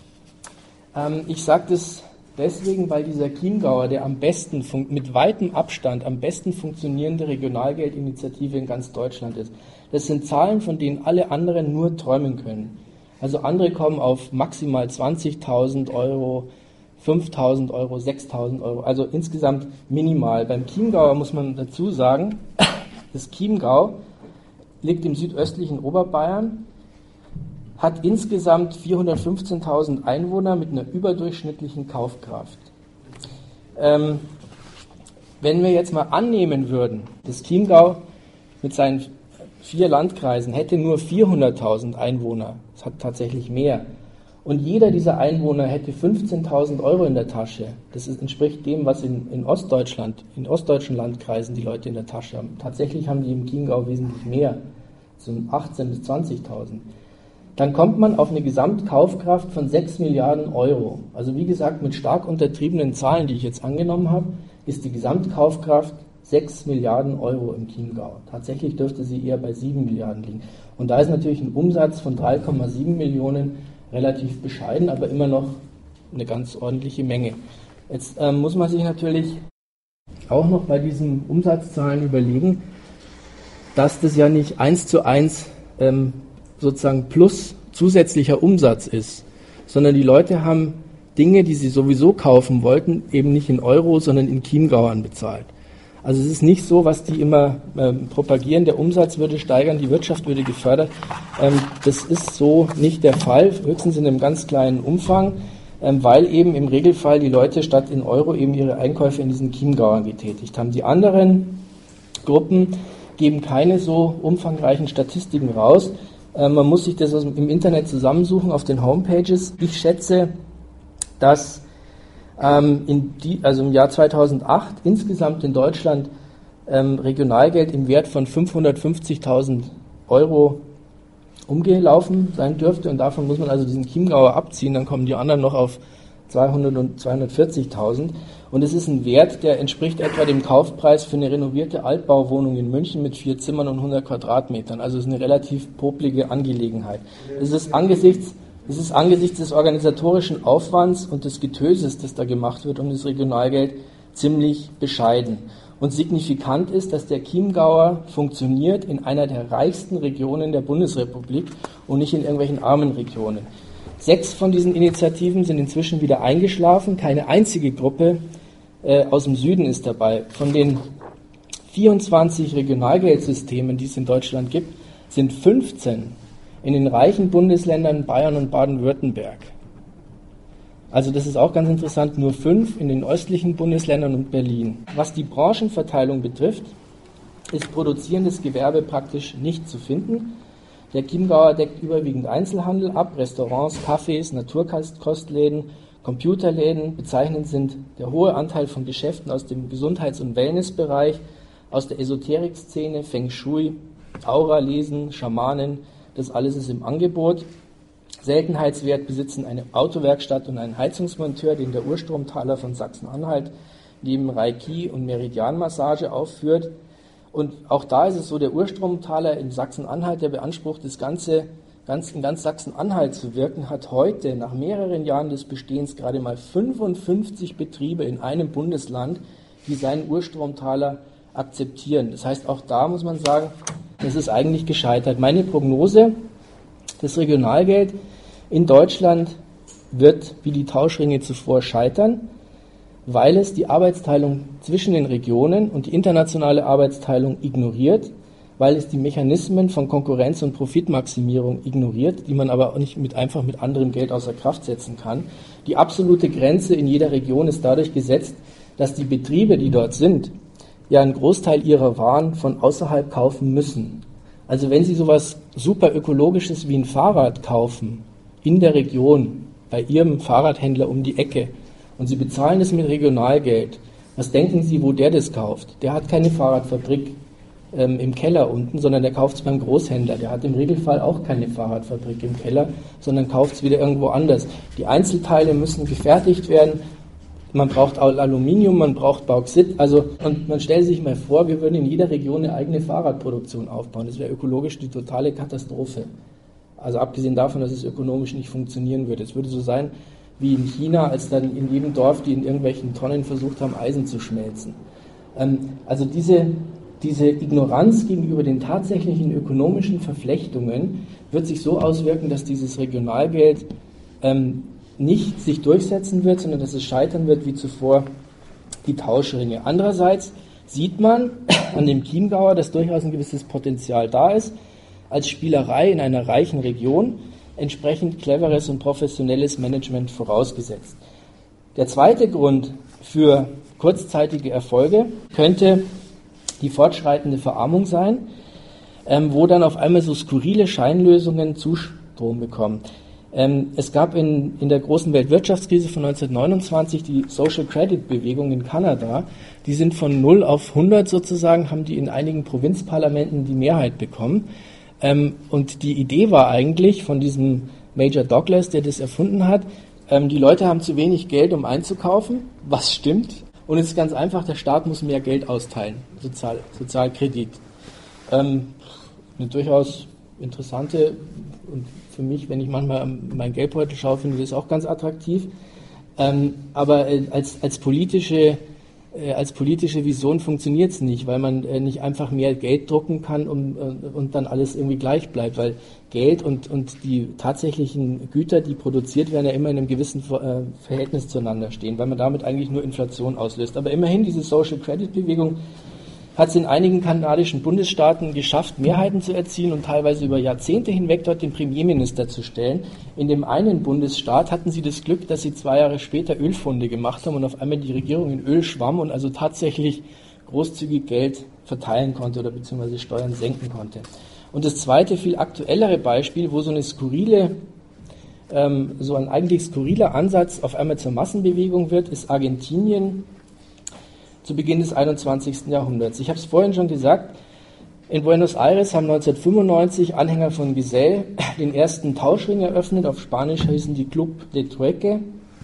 Speaker 2: Ich sage das deswegen, weil dieser Chiemgauer, der am besten, mit weitem Abstand am besten funktionierende Regionalgeldinitiative in ganz Deutschland ist. Das sind Zahlen, von denen alle anderen nur träumen können. Also andere kommen auf maximal 20.000 Euro, 5.000 Euro, 6.000 Euro, also insgesamt minimal. Beim Chiemgauer muss man dazu sagen, das Chiemgau liegt im südöstlichen Oberbayern, hat insgesamt 415.000 Einwohner mit einer überdurchschnittlichen Kaufkraft. Wenn wir jetzt mal annehmen würden, das Chiemgau mit seinen 4 Landkreisen hätte nur 400.000 Einwohner, es hat tatsächlich mehr, und jeder dieser Einwohner hätte 15.000 Euro in der Tasche. Das entspricht dem, was in Ostdeutschland, in ostdeutschen Landkreisen die Leute in der Tasche haben. Tatsächlich haben die im Chiemgau wesentlich mehr, so 18.000 bis 20.000. Dann kommt man auf eine Gesamtkaufkraft von 6 Milliarden Euro. Also wie gesagt, mit stark untertriebenen Zahlen, die ich jetzt angenommen habe, ist die Gesamtkaufkraft 6 Milliarden Euro im Chiemgau. Tatsächlich dürfte sie eher bei 7 Milliarden liegen. Und da ist natürlich ein Umsatz von 3,7 Millionen relativ bescheiden, aber immer noch eine ganz ordentliche Menge. Jetzt muss man sich natürlich auch noch bei diesen Umsatzzahlen überlegen, dass das ja nicht 1:1 sozusagen plus zusätzlicher Umsatz ist, sondern die Leute haben Dinge, die sie sowieso kaufen wollten, eben nicht in Euro, sondern in Chiemgauern bezahlt. Also es ist nicht so, was die immer propagieren, der Umsatz würde steigern, die Wirtschaft würde gefördert. Das ist so nicht der Fall, höchstens in einem ganz kleinen Umfang. weil eben im Regelfall die Leute statt in Euro eben ihre Einkäufe in diesen Chiemgauern getätigt haben. Die anderen Gruppen geben keine so umfangreichen Statistiken raus. Man muss sich das im Internet zusammensuchen auf den Homepages. Ich schätze, dass im Jahr 2008 insgesamt in Deutschland Regionalgeld im Wert von 550.000 Euro umgelaufen sein dürfte, und davon muss man also diesen Chiemgauer abziehen, dann kommen die anderen noch auf 200 und 240.000, und es ist ein Wert, der entspricht etwa dem Kaufpreis für eine renovierte Altbauwohnung in München mit 4 Zimmern und 100 Quadratmetern, also es ist eine relativ poplige Angelegenheit. Es ist angesichts des organisatorischen Aufwands und des Getöses, das da gemacht wird um das Regionalgeld, ziemlich bescheiden. Und signifikant ist, dass der Chiemgauer funktioniert in einer der reichsten Regionen der Bundesrepublik und nicht in irgendwelchen armen Regionen. 6 von diesen Initiativen sind inzwischen wieder eingeschlafen. Keine einzige Gruppe aus dem Süden ist dabei. Von den 24 Regionalgeldsystemen, die es in Deutschland gibt, sind 15 in den reichen Bundesländern Bayern und Baden-Württemberg. Also das ist auch ganz interessant, nur 5 in den östlichen Bundesländern und Berlin. Was die Branchenverteilung betrifft, ist produzierendes Gewerbe praktisch nicht zu finden. Der Chiemgauer deckt überwiegend Einzelhandel ab, Restaurants, Cafés, Naturkostläden, Computerläden. Bezeichnend sind der hohe Anteil von Geschäften aus dem Gesundheits- und Wellnessbereich, aus der Esoterik-Szene, Feng Shui, Aura-Lesen, Schamanen, das alles ist im Angebot. Seltenheitswert besitzen eine Autowerkstatt und ein Heizungsmonteur, den der Urstromtaler von Sachsen-Anhalt neben Reiki und Meridianmassage aufführt. Und auch da ist es so, der Urstromtaler in Sachsen-Anhalt, der beansprucht, in ganz Sachsen-Anhalt zu wirken, hat heute nach mehreren Jahren des Bestehens gerade mal 55 Betriebe in einem Bundesland, die seinen Urstromtaler akzeptieren. Das heißt, auch da muss man sagen, das ist eigentlich gescheitert. Meine Prognose: Das Regionalgeld in Deutschland wird wie die Tauschringe zuvor scheitern, weil es die Arbeitsteilung zwischen den Regionen und die internationale Arbeitsteilung ignoriert, weil es die Mechanismen von Konkurrenz und Profitmaximierung ignoriert, die man aber auch nicht einfach mit anderem Geld außer Kraft setzen kann. Die absolute Grenze in jeder Region ist dadurch gesetzt, dass die Betriebe, die dort sind, ja einen Großteil ihrer Waren von außerhalb kaufen müssen. Also wenn Sie sowas super Ökologisches wie ein Fahrrad kaufen, in der Region, bei Ihrem Fahrradhändler um die Ecke, und Sie bezahlen das mit Regionalgeld, was denken Sie, wo der das kauft? Der hat keine Fahrradfabrik im Keller unten, sondern der kauft es beim Großhändler. Der hat im Regelfall auch keine Fahrradfabrik im Keller, sondern kauft es wieder irgendwo anders. Die Einzelteile müssen gefertigt werden. Man braucht Aluminium, man braucht Bauxit, und man stellt sich mal vor, wir würden in jeder Region eine eigene Fahrradproduktion aufbauen. Das wäre ökologisch die totale Katastrophe. Also abgesehen davon, dass es ökonomisch nicht funktionieren würde. Es würde so sein wie in China, als dann in jedem Dorf, die in irgendwelchen Tonnen versucht haben, Eisen zu schmelzen. Also diese Ignoranz gegenüber den tatsächlichen ökonomischen Verflechtungen wird sich so auswirken, dass dieses Regionalgeld nicht sich durchsetzen wird, sondern dass es scheitern wird wie zuvor die Tauschringe. Andererseits sieht man an dem Chiemgauer, dass durchaus ein gewisses Potenzial da ist, als Spielerei in einer reichen Region, entsprechend cleveres und professionelles Management vorausgesetzt. Der zweite Grund für kurzzeitige Erfolge könnte die fortschreitende Verarmung sein, wo dann auf einmal so skurrile Scheinlösungen Zustrom bekommen. Es gab in der großen Weltwirtschaftskrise von 1929 die Social Credit Bewegung in Kanada. Die sind von 0 auf 100 sozusagen, haben die in einigen Provinzparlamenten die Mehrheit bekommen. Und die Idee war eigentlich von diesem Major Douglas, der das erfunden hat, die Leute haben zu wenig Geld, um einzukaufen, was stimmt. Und es ist ganz einfach, der Staat muss mehr Geld austeilen, Sozialkredit. Eine durchaus interessante, und für mich, wenn ich manchmal mein Geldbeutel schaue, finde ich das auch ganz attraktiv. Aber als politische Vision funktioniert es nicht, weil man nicht einfach mehr Geld drucken kann und dann alles irgendwie gleich bleibt, weil Geld und die tatsächlichen Güter, die produziert werden, ja immer in einem gewissen Verhältnis zueinander stehen, weil man damit eigentlich nur Inflation auslöst. Aber immerhin, diese Social Credit Bewegung hat es in einigen kanadischen Bundesstaaten geschafft, Mehrheiten zu erzielen und teilweise über Jahrzehnte hinweg dort den Premierminister zu stellen. In dem einen Bundesstaat hatten sie das Glück, dass sie 2 Jahre später Ölfunde gemacht haben und auf einmal die Regierung in Öl schwamm und also tatsächlich großzügig Geld verteilen konnte oder beziehungsweise Steuern senken konnte. Und das zweite, viel aktuellere Beispiel, wo so ein eigentlich skurriler Ansatz auf einmal zur Massenbewegung wird, ist Argentinien zu Beginn des 21. Jahrhunderts. Ich habe es vorhin schon gesagt, in Buenos Aires haben 1995 Anhänger von Gesell den ersten Tauschring eröffnet, auf Spanisch hießen die Club de Trueque.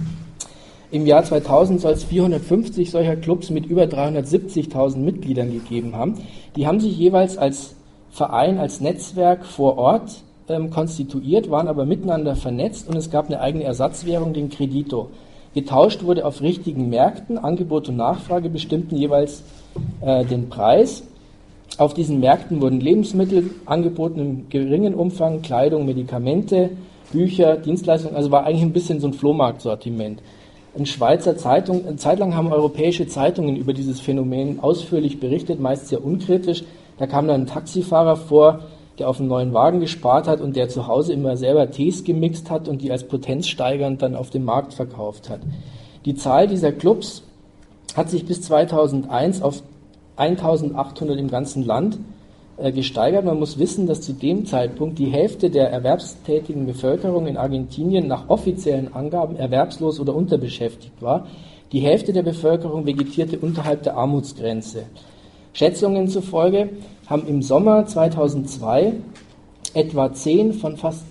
Speaker 2: Im Jahr 2000 soll es 450 solcher Clubs mit über 370.000 Mitgliedern gegeben haben. Die haben sich jeweils als Verein, als Netzwerk vor Ort konstituiert, waren aber miteinander vernetzt und es gab eine eigene Ersatzwährung, den Credito. Getauscht wurde auf richtigen Märkten, Angebot und Nachfrage bestimmten jeweils den Preis. Auf diesen Märkten wurden Lebensmittel angeboten im geringen Umfang, Kleidung, Medikamente, Bücher, Dienstleistungen, also war eigentlich ein bisschen so ein Flohmarktsortiment. Eine Zeit lang haben europäische Zeitungen über dieses Phänomen ausführlich berichtet, meist sehr unkritisch. Da kam dann ein Taxifahrer vor, der auf einen neuen Wagen gespart hat und der zu Hause immer selber Tees gemixt hat und die als potenzsteigernd dann auf dem Markt verkauft hat. Die Zahl dieser Clubs hat sich bis 2001 auf 1800 im ganzen Land gesteigert. Man muss wissen, dass zu dem Zeitpunkt die Hälfte der erwerbstätigen Bevölkerung in Argentinien nach offiziellen Angaben erwerbslos oder unterbeschäftigt war. Die Hälfte der Bevölkerung vegetierte unterhalb der Armutsgrenze. Schätzungen zufolge haben im Sommer 2002 etwa 10 von fast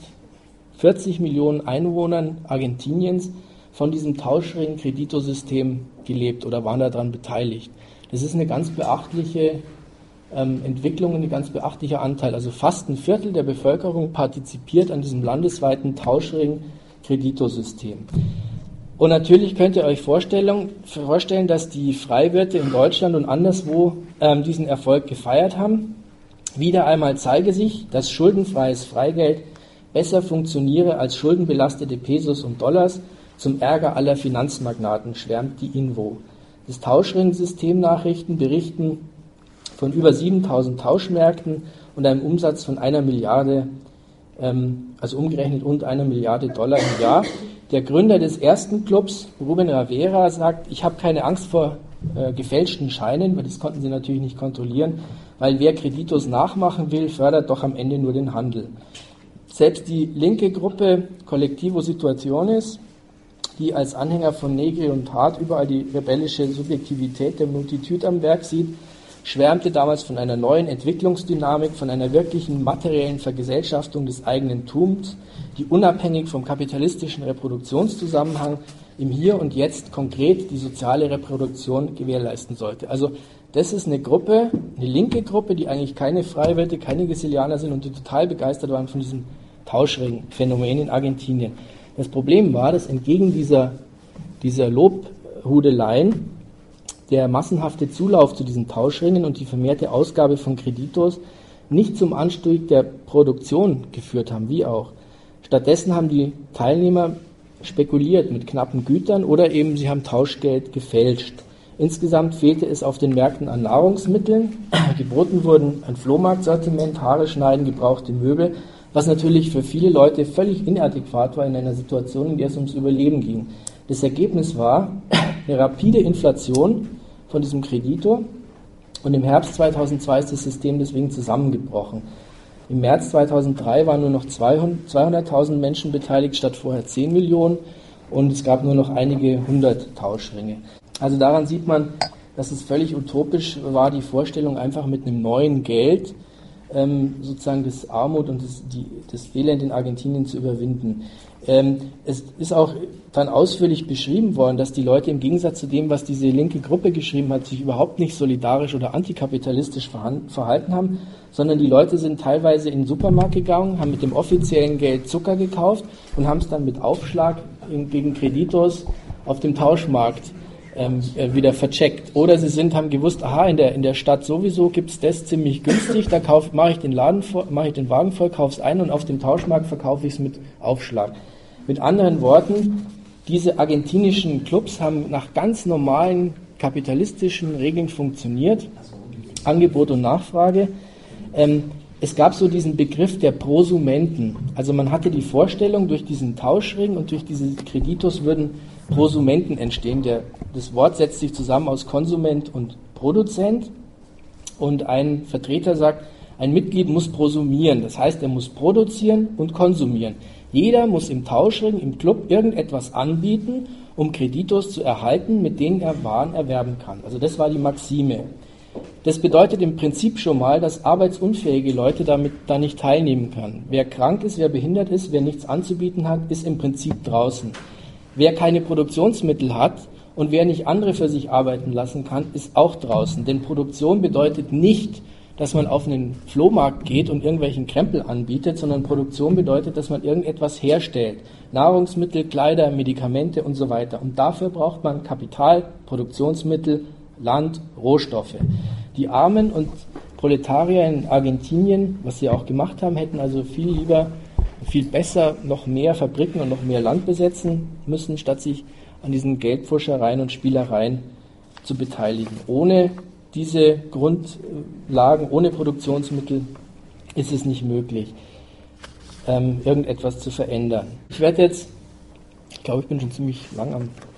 Speaker 2: 40 Millionen Einwohnern Argentiniens von diesem Tauschring-Credito-System gelebt oder waren daran beteiligt. Das ist eine ganz beachtliche Entwicklung, ein ganz beachtlicher Anteil. Also fast ein Viertel der Bevölkerung partizipiert an diesem landesweiten Tauschring-Credito-System. Und natürlich könnt ihr euch vorstellen, dass die Freiwirte in Deutschland und anderswo diesen Erfolg gefeiert haben. Wieder einmal zeige sich, dass schuldenfreies Freigeld besser funktioniere als schuldenbelastete Pesos und Dollars, zum Ärger aller Finanzmagnaten, schwärmt die INVO. Das Tauschring-System-Nachrichten berichten von über 7.000 Tauschmärkten und einem Umsatz von 1 Milliarde, also umgerechnet rund 1 Milliarde Dollar im Jahr. Der Gründer des ersten Clubs, Ruben Rivera, sagt, ich habe keine Angst vor gefälschten Scheinen, weil das konnten sie natürlich nicht kontrollieren, weil wer Creditos nachmachen will, fördert doch am Ende nur den Handel. Selbst die linke Gruppe Colectivo Situaciones, die als Anhänger von Negri und Hart überall die rebellische Subjektivität der Multitude am Werk sieht, schwärmte damals von einer neuen Entwicklungsdynamik, von einer wirklichen materiellen Vergesellschaftung des eigenen Tums, die unabhängig vom kapitalistischen Reproduktionszusammenhang im Hier und Jetzt konkret die soziale Reproduktion gewährleisten sollte. Also das ist eine Gruppe, eine linke Gruppe, die eigentlich keine Freiwirte, keine Gesilianer sind und die total begeistert waren von diesem Tauschring-Phänomen in Argentinien. Das Problem war, dass entgegen dieser Lobhudeleien der massenhafte Zulauf zu diesen Tauschringen und die vermehrte Ausgabe von Creditos nicht zum Anstieg der Produktion geführt haben, wie auch. Stattdessen haben die Teilnehmer spekuliert mit knappen Gütern oder eben sie haben Tauschgeld gefälscht. Insgesamt fehlte es auf den Märkten an Nahrungsmitteln. Geboten wurden ein Flohmarktsortiment, Haare schneiden, gebrauchte Möbel, was natürlich für viele Leute völlig inadäquat war in einer Situation, in der es ums Überleben ging. Das Ergebnis war eine rapide Inflation von diesem Credito und im Herbst 2002 ist das System deswegen zusammengebrochen. Im März 2003 waren nur noch 200.000 Menschen beteiligt, statt vorher 10 Millionen und es gab nur noch einige 100 Tauschringe. Also daran sieht man, dass es völlig utopisch war, die Vorstellung einfach mit einem neuen Geld sozusagen das Armut und das Elend in Argentinien zu überwinden. Es ist auch dann ausführlich beschrieben worden, dass die Leute im Gegensatz zu dem, was diese linke Gruppe geschrieben hat, sich überhaupt nicht solidarisch oder antikapitalistisch verhalten haben, sondern die Leute sind teilweise in den Supermarkt gegangen, haben mit dem offiziellen Geld Zucker gekauft und haben es dann mit Aufschlag gegen Creditos auf dem Tauschmarkt wieder vercheckt. Oder sie haben gewusst, aha, in der Stadt sowieso gibt es das ziemlich günstig, da mache ich den Wagen voll, kaufe es ein und auf dem Tauschmarkt verkaufe ich es mit Aufschlag. Mit anderen Worten, diese argentinischen Clubs haben nach ganz normalen kapitalistischen Regeln funktioniert Angebot und Nachfrage. Es gab so diesen Begriff der Prosumenten. Also man hatte die Vorstellung, durch diesen Tauschring und durch diese Kreditos würden Prosumenten entstehen. Das Wort setzt sich zusammen aus Konsument und Produzent. Und ein Vertreter sagt, ein Mitglied muss prosumieren. Das heißt, er muss produzieren und konsumieren. Jeder muss im Tauschring, im Club irgendetwas anbieten, um Kreditos zu erhalten, mit denen er Waren erwerben kann. Also das war die Maxime. Das bedeutet im Prinzip schon mal, dass arbeitsunfähige Leute da nicht teilnehmen können. Wer krank ist, wer behindert ist, wer nichts anzubieten hat, ist im Prinzip draußen. Wer keine Produktionsmittel hat und wer nicht andere für sich arbeiten lassen kann, ist auch draußen. Denn Produktion bedeutet nicht, dass man auf einen Flohmarkt geht und irgendwelchen Krempel anbietet, sondern Produktion bedeutet, dass man irgendetwas herstellt. Nahrungsmittel, Kleider, Medikamente und so weiter. Und dafür braucht man Kapital, Produktionsmittel, Land, Rohstoffe. Die Armen und Proletarier in Argentinien, was sie auch gemacht haben, hätten also viel lieber, viel besser noch mehr Fabriken und noch mehr Land besetzen müssen, statt sich an diesen Geldpfuschereien und Spielereien zu beteiligen. Ohne diese Grundlagen, ohne Produktionsmittel ist es nicht möglich, irgendetwas zu verändern. Ich werde jetzt, ich glaube, ich bin schon ziemlich lang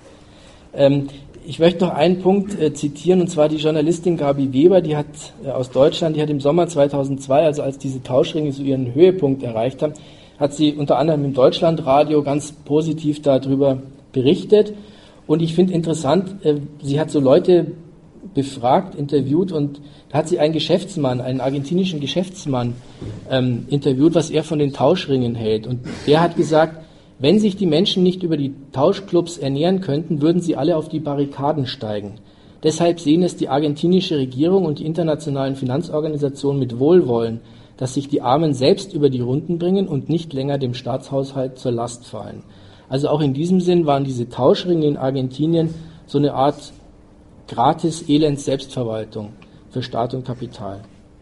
Speaker 2: am... Ich möchte noch einen Punkt zitieren, und zwar die Journalistin Gabi Weber, die hat aus Deutschland, die hat im Sommer 2002, also als diese Tauschringe so ihren Höhepunkt erreicht haben, hat sie unter anderem im Deutschlandradio ganz positiv darüber berichtet. Und ich finde interessant, sie hat so Leute befragt, interviewt, und da hat sie einen Geschäftsmann, einen argentinischen Geschäftsmann interviewt, was er von den Tauschringen hält. Und der hat gesagt, wenn sich die Menschen nicht über die Tauschclubs ernähren könnten, würden sie alle auf die Barrikaden steigen. Deshalb sehen es die argentinische Regierung und die internationalen Finanzorganisationen mit Wohlwollen, dass sich die Armen selbst über die Runden bringen und nicht länger dem Staatshaushalt zur Last fallen. Also auch in diesem Sinn waren diese Tauschringe in Argentinien so eine Art gratis Elends-Selbstverwaltung für Staat und Kapital.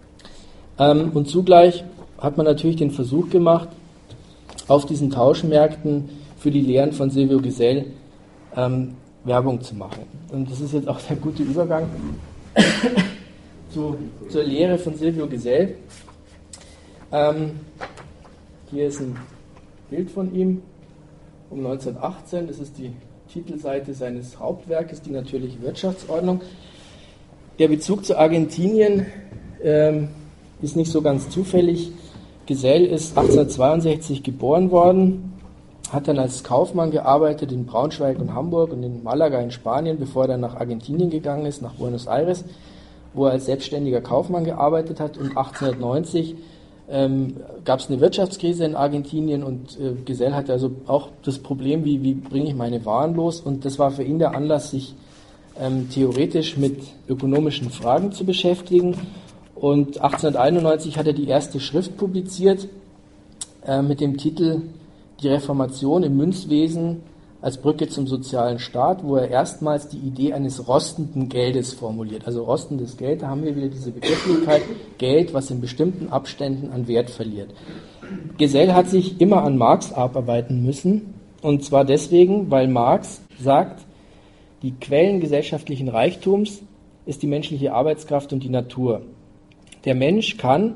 Speaker 2: Und zugleich hat man natürlich den Versuch gemacht, auf diesen Tauschmärkten für die Lehren von Silvio Gesell Werbung zu machen. Und das ist jetzt auch der gute Übergang zur Lehre von Silvio Gesell. Hier ist ein Bild von ihm um 1918. Das ist die Titelseite seines Hauptwerkes, die natürliche Wirtschaftsordnung. Der Bezug zu Argentinien ist nicht so ganz zufällig. Gesell ist 1862 geboren worden, hat dann als Kaufmann gearbeitet in Braunschweig und Hamburg und in Malaga in Spanien, bevor er dann nach Argentinien gegangen ist, nach Buenos Aires, wo er als selbstständiger Kaufmann gearbeitet hat. Und 1890 gab es eine Wirtschaftskrise in Argentinien und Gesell hatte also auch das Problem, wie bringe ich meine Waren los, und das war für ihn der Anlass, sich theoretisch mit ökonomischen Fragen zu beschäftigen. Und 1891 hat er die erste Schrift publiziert mit dem Titel Die Reformation im Münzwesen als Brücke zum sozialen Staat, wo er erstmals die Idee eines rostenden Geldes formuliert. Also rostendes Geld, da haben wir wieder diese Begrifflichkeit, Geld, was in bestimmten Abständen an Wert verliert. Gesell hat sich immer an Marx abarbeiten müssen, und zwar deswegen, weil Marx sagt, die Quellen gesellschaftlichen Reichtums ist die menschliche Arbeitskraft und die Natur. Der Mensch kann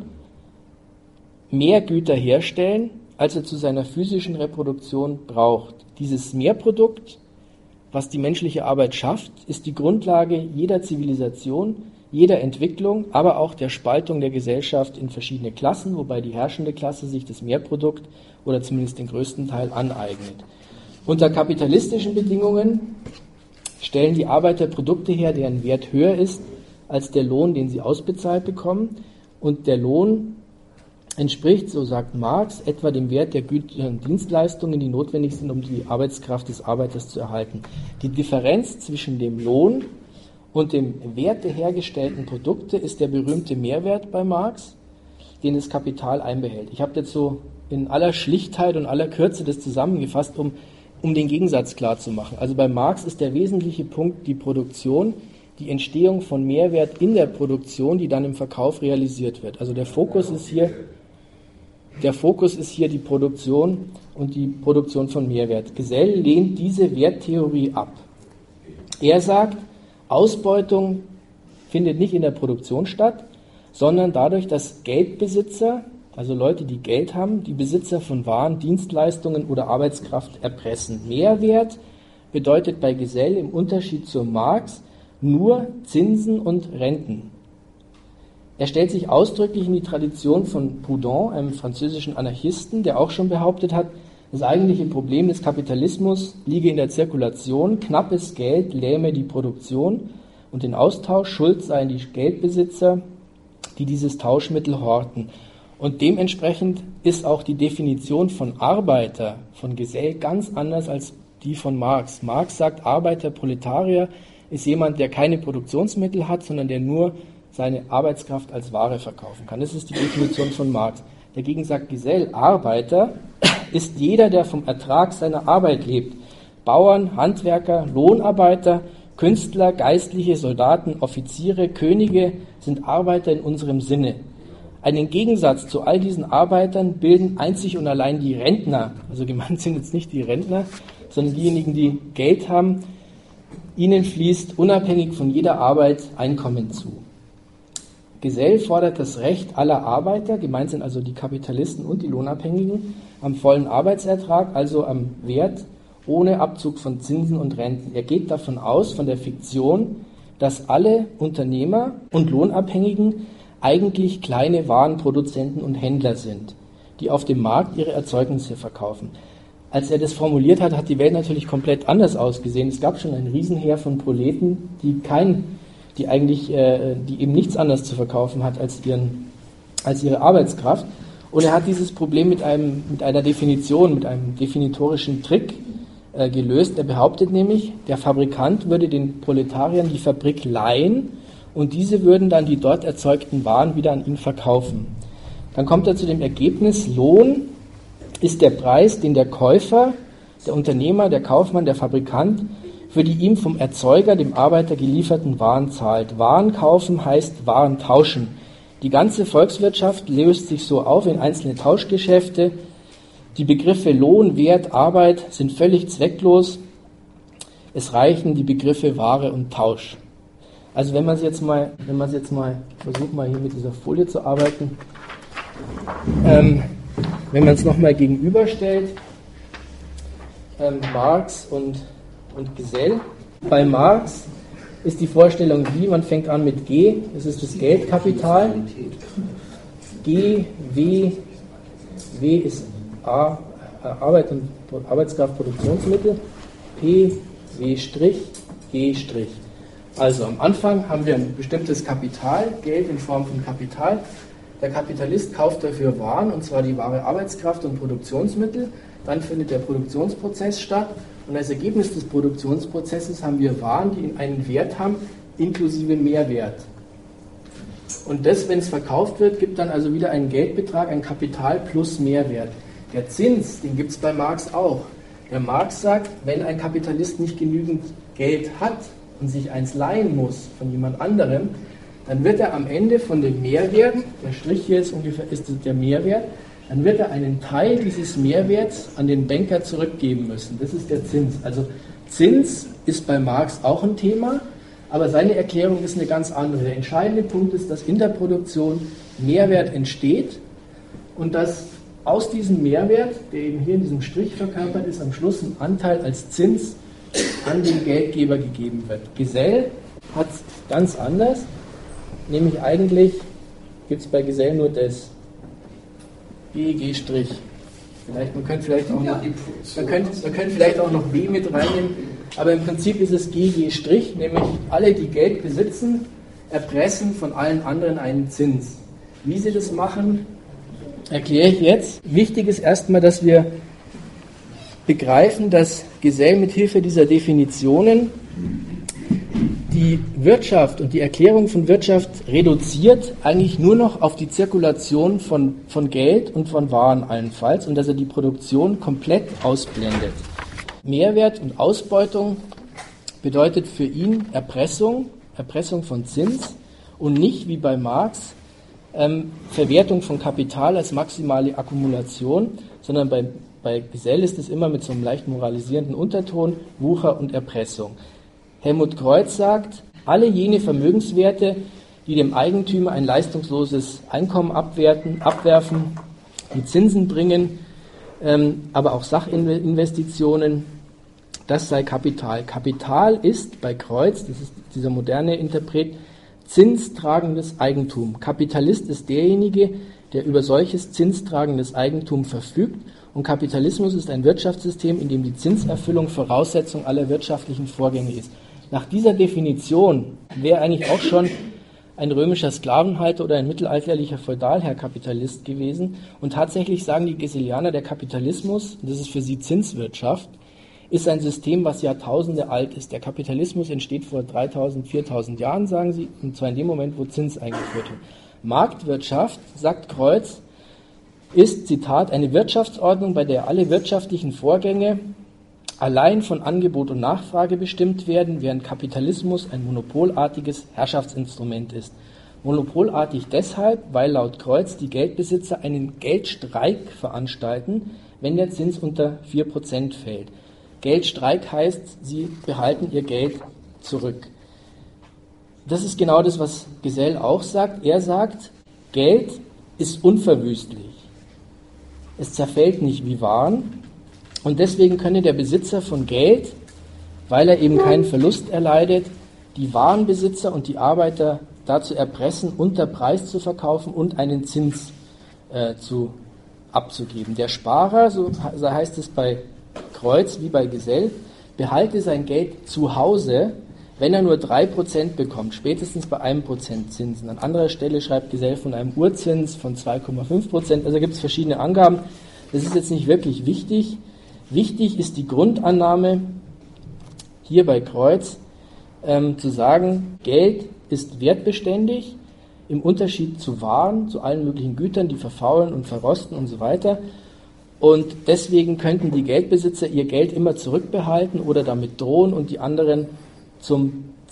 Speaker 2: mehr Güter herstellen, als er zu seiner physischen Reproduktion braucht. Dieses Mehrprodukt, was die menschliche Arbeit schafft, ist die Grundlage jeder Zivilisation, jeder Entwicklung, aber auch der Spaltung der Gesellschaft in verschiedene Klassen, wobei die herrschende Klasse sich das Mehrprodukt oder zumindest den größten Teil aneignet. Unter kapitalistischen Bedingungen stellen die Arbeiter Produkte her, deren Wert höher ist als der Lohn, den sie ausbezahlt bekommen. Und der Lohn entspricht, so sagt Marx, etwa dem Wert der Güter und Dienstleistungen, die notwendig sind, um die Arbeitskraft des Arbeiters zu erhalten. Die Differenz zwischen dem Lohn und dem Wert der hergestellten Produkte ist der berühmte Mehrwert bei Marx, den das Kapital einbehält. Ich habe jetzt so in aller Schlichtheit und aller Kürze das zusammengefasst, um den Gegensatz klar zu machen. Also bei Marx ist der wesentliche Punkt die Produktion, die Entstehung von Mehrwert in der Produktion, die dann im Verkauf realisiert wird. Also der Fokus ist hier die Produktion und die Produktion von Mehrwert. Gesell lehnt diese Werttheorie ab. Er sagt, Ausbeutung findet nicht in der Produktion statt, sondern dadurch, dass Geldbesitzer, also Leute, die Geld haben, die Besitzer von Waren, Dienstleistungen oder Arbeitskraft erpressen. Mehrwert bedeutet bei Gesell im Unterschied zu Marx nur Zinsen und Renten. Er stellt sich ausdrücklich in die Tradition von Proudhon, einem französischen Anarchisten, der auch schon behauptet hat, das eigentliche Problem des Kapitalismus liege in der Zirkulation, knappes Geld lähme die Produktion und den Austausch, schuld seien die Geldbesitzer, die dieses Tauschmittel horten. Und dementsprechend ist auch die Definition von Arbeiter, von Gesell ganz anders als die von Marx. Marx sagt, Arbeiter, Proletarier ist jemand, der keine Produktionsmittel hat, sondern der nur seine Arbeitskraft als Ware verkaufen kann. Das ist die Definition von Marx. Dagegen sagt Gesell, Arbeiter ist jeder, der vom Ertrag seiner Arbeit lebt. Bauern, Handwerker, Lohnarbeiter, Künstler, Geistliche, Soldaten, Offiziere, Könige sind Arbeiter in unserem Sinne. Einen Gegensatz zu all diesen Arbeitern bilden einzig und allein die Rentner. Also gemeint sind jetzt nicht die Rentner, sondern diejenigen, die Geld haben. Ihnen fließt unabhängig von jeder Arbeit Einkommen zu. Gesell fordert das Recht aller Arbeiter, gemeint sind also die Kapitalisten und die Lohnabhängigen, am vollen Arbeitsertrag, also am Wert, ohne Abzug von Zinsen und Renten. Er geht davon aus, von der Fiktion, dass alle Unternehmer und Lohnabhängigen eigentlich kleine Warenproduzenten und Händler sind, die auf dem Markt ihre Erzeugnisse verkaufen. Als er das formuliert hat, hat die Welt natürlich komplett anders ausgesehen. Es gab schon ein Riesenheer von Proleten, die eben nichts anderes zu verkaufen hat als ihre Arbeitskraft. Und er hat dieses Problem mit einer Definition, mit einem definitorischen Trick gelöst. Er behauptet nämlich, der Fabrikant würde den Proletariern die Fabrik leihen und diese würden dann die dort erzeugten Waren wieder an ihn verkaufen. Dann kommt er zu dem Ergebnis, Lohn ist der Preis, den der Käufer, der Unternehmer, der Kaufmann, der Fabrikant für die ihm vom Erzeuger, dem Arbeiter gelieferten Waren zahlt. Waren kaufen heißt Waren tauschen. Die ganze Volkswirtschaft löst sich so auf in einzelne Tauschgeschäfte. Die Begriffe Lohn, Wert, Arbeit sind völlig zwecklos. Es reichen die Begriffe Ware und Tausch. Also wenn man es jetzt mal versucht mal hier mit dieser Folie zu arbeiten, wenn man es nochmal gegenüberstellt, Marx und Gesell. Bei Marx ist die Vorstellung wie, man fängt an mit G, das ist das Geldkapital. G, W ist A, Arbeit und Arbeitskraft, Produktionsmittel. P, W', G'. Also am Anfang haben wir ein bestimmtes Kapital, Geld in Form von Kapital. Der Kapitalist kauft dafür Waren, und zwar die wahre Arbeitskraft und Produktionsmittel. Dann findet der Produktionsprozess statt. Und als Ergebnis des Produktionsprozesses haben wir Waren, die einen Wert haben, inklusive Mehrwert. Und das, wenn es verkauft wird, gibt dann also wieder einen Geldbetrag, ein Kapital plus Mehrwert. Der Zins, den gibt es bei Marx auch. Der Marx sagt, wenn ein Kapitalist nicht genügend Geld hat und sich eins leihen muss von jemand anderem, dann wird er am Ende von dem Mehrwert, der Strich hier ist ungefähr ist der Mehrwert, dann wird er einen Teil dieses Mehrwerts an den Banker zurückgeben müssen. Das ist der Zins. Also Zins ist bei Marx auch ein Thema, aber seine Erklärung ist eine ganz andere. Der entscheidende Punkt ist, dass in der Produktion Mehrwert entsteht und dass aus diesem Mehrwert, der eben hier in diesem Strich verkörpert ist, am Schluss ein Anteil als Zins an den Geldgeber gegeben wird. Gesell hat es ganz anders, nämlich eigentlich gibt es bei Gesell nur das G'. Man könnte vielleicht auch noch B mit reinnehmen, aber im Prinzip ist es G', nämlich alle, die Geld besitzen, erpressen von allen anderen einen Zins. Wie sie das machen, erkläre ich jetzt. Wichtig ist erstmal, dass wir begreifen, dass Gesell mit Hilfe dieser Definitionen die Wirtschaft und die Erklärung von Wirtschaft reduziert eigentlich nur noch auf die Zirkulation von Geld und von Waren allenfalls und dass er die Produktion komplett ausblendet. Mehrwert und Ausbeutung bedeutet für ihn Erpressung von Zins und nicht wie bei Marx Verwertung von Kapital als maximale Akkumulation, sondern bei Gesell ist es immer mit so einem leicht moralisierenden Unterton, Wucher und Erpressung. Helmut Kreuz sagt, alle jene Vermögenswerte, die dem Eigentümer ein leistungsloses Einkommen abwerfen, die Zinsen bringen, aber auch Sachinvestitionen, das sei Kapital. Kapital ist bei Kreuz, das ist dieser moderne Interpret, zinstragendes Eigentum. Kapitalist ist derjenige, der über solches zinstragendes Eigentum verfügt, und Kapitalismus ist ein Wirtschaftssystem, in dem die Zinserfüllung Voraussetzung aller wirtschaftlichen Vorgänge ist. Nach dieser Definition wäre eigentlich auch schon ein römischer Sklavenhalter oder ein mittelalterlicher Feudalherr Kapitalist gewesen. Und tatsächlich sagen die Geselianer, der Kapitalismus, das ist für sie Zinswirtschaft, ist ein System, was Jahrtausende alt ist. Der Kapitalismus entsteht vor 3000, 4000 Jahren, sagen sie, und zwar in dem Moment, wo Zins eingeführt wird. Marktwirtschaft, sagt Kreuz, ist, Zitat, eine Wirtschaftsordnung, bei der alle wirtschaftlichen Vorgänge allein von Angebot und Nachfrage bestimmt werden, während Kapitalismus ein monopolartiges Herrschaftsinstrument ist. Monopolartig deshalb, weil laut Kreuz die Geldbesitzer einen Geldstreik veranstalten, wenn der Zins unter 4% fällt. Geldstreik heißt, sie behalten ihr Geld zurück. Das ist genau das, was Gesell auch sagt. Er sagt, Geld ist unverwüstlich. Es zerfällt nicht wie Waren. Und deswegen könne der Besitzer von Geld, weil er eben keinen Verlust erleidet, die Warenbesitzer und die Arbeiter dazu erpressen, unter Preis zu verkaufen und einen Zins abzugeben. Der Sparer, so heißt es bei Kreuz wie bei Gesell, behalte sein Geld zu Hause, wenn er nur 3% bekommt, spätestens bei 1% Zinsen. An anderer Stelle schreibt Gesell von einem Urzins von 2,5%, also gibt es verschiedene Angaben. Das ist jetzt nicht wirklich wichtig. Wichtig ist die Grundannahme hier bei Kreuz, zu sagen, Geld ist wertbeständig, im Unterschied zu Waren, zu allen möglichen Gütern, die verfaulen und verrosten und so weiter. Und deswegen könnten die Geldbesitzer ihr Geld immer zurückbehalten oder damit drohen und die anderen zur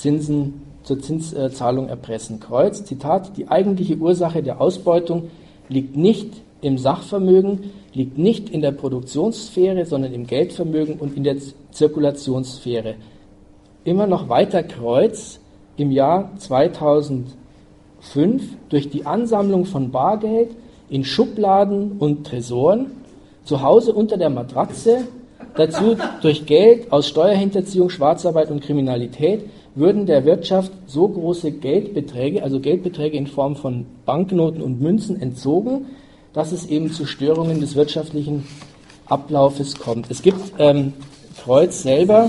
Speaker 2: Zinszahlung erpressen. Kreuz, Zitat, die eigentliche Ursache der Ausbeutung liegt nicht im Sachvermögen, liegt nicht in der Produktionssphäre, sondern im Geldvermögen und in der Zirkulationssphäre. Immer noch weiter Kreuz, im Jahr 2005 durch die Ansammlung von Bargeld in Schubladen und Tresoren, zu Hause unter der Matratze, dazu durch Geld aus Steuerhinterziehung, Schwarzarbeit und Kriminalität, würden der Wirtschaft so große Geldbeträge, also Geldbeträge in Form von Banknoten und Münzen, entzogen, dass es eben zu Störungen des wirtschaftlichen Ablaufes kommt. Es gibt Kreuz selber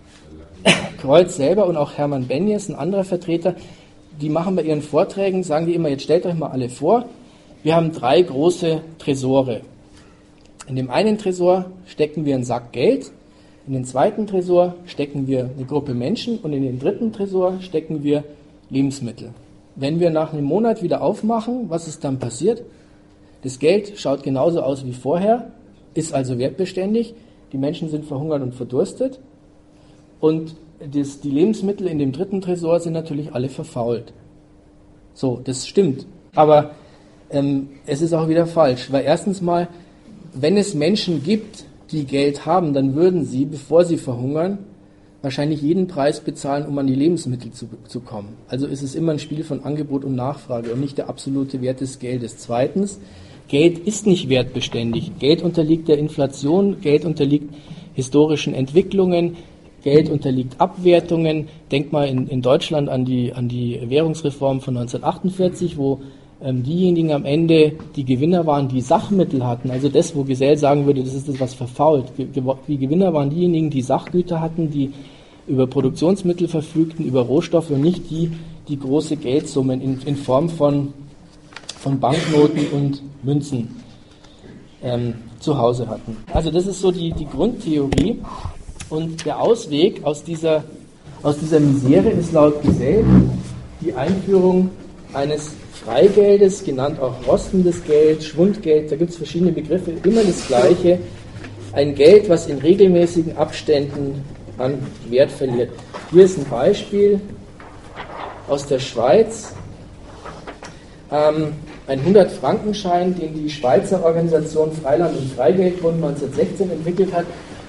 Speaker 2: und auch Hermann Benjes, ein anderer Vertreter, die machen bei ihren Vorträgen, sagen die immer, jetzt stellt euch mal alle vor, wir haben 3 große Tresore. In dem einen Tresor stecken wir einen Sack Geld, in den zweiten Tresor stecken wir eine Gruppe Menschen und in den dritten Tresor stecken wir Lebensmittel. Wenn wir nach einem Monat wieder aufmachen, was ist dann passiert? Das Geld schaut genauso aus wie vorher, ist also wertbeständig, die Menschen sind verhungert und verdurstet und die Lebensmittel in dem dritten Tresor sind natürlich alle verfault. So, das stimmt. Aber es ist auch wieder falsch, weil erstens mal, wenn es Menschen gibt, die Geld haben, dann würden sie, bevor sie verhungern, wahrscheinlich jeden Preis bezahlen, um an die Lebensmittel zu kommen. Also ist es immer ein Spiel von Angebot und Nachfrage und nicht der absolute Wert des Geldes. Zweitens, Geld ist nicht wertbeständig. Geld unterliegt der Inflation, Geld unterliegt historischen Entwicklungen, Geld unterliegt Abwertungen. Denk mal in Deutschland an die Währungsreform von 1948, wo diejenigen am Ende die Gewinner waren, die Sachmittel hatten, also das, wo Gesell sagen würde, das ist das, was verfault. Die Gewinner waren diejenigen, die Sachgüter hatten, die über Produktionsmittel verfügten, über Rohstoffe und nicht die große Geldsummen in Form von Banknoten und Münzen zu Hause hatten. Also das ist so die Grundtheorie und der Ausweg aus dieser Misere ist laut Gesell die Einführung eines Freigeldes, genannt auch rostendes Geld, Schwundgeld, da gibt es verschiedene Begriffe, immer das Gleiche. Ein Geld, was in regelmäßigen Abständen an Wert verliert. Hier ist ein Beispiel aus der Schweiz. Ein 100-Frankenschein, den die Schweizer Organisation Freiland und Freigeldbund 1916 entwickelt hat.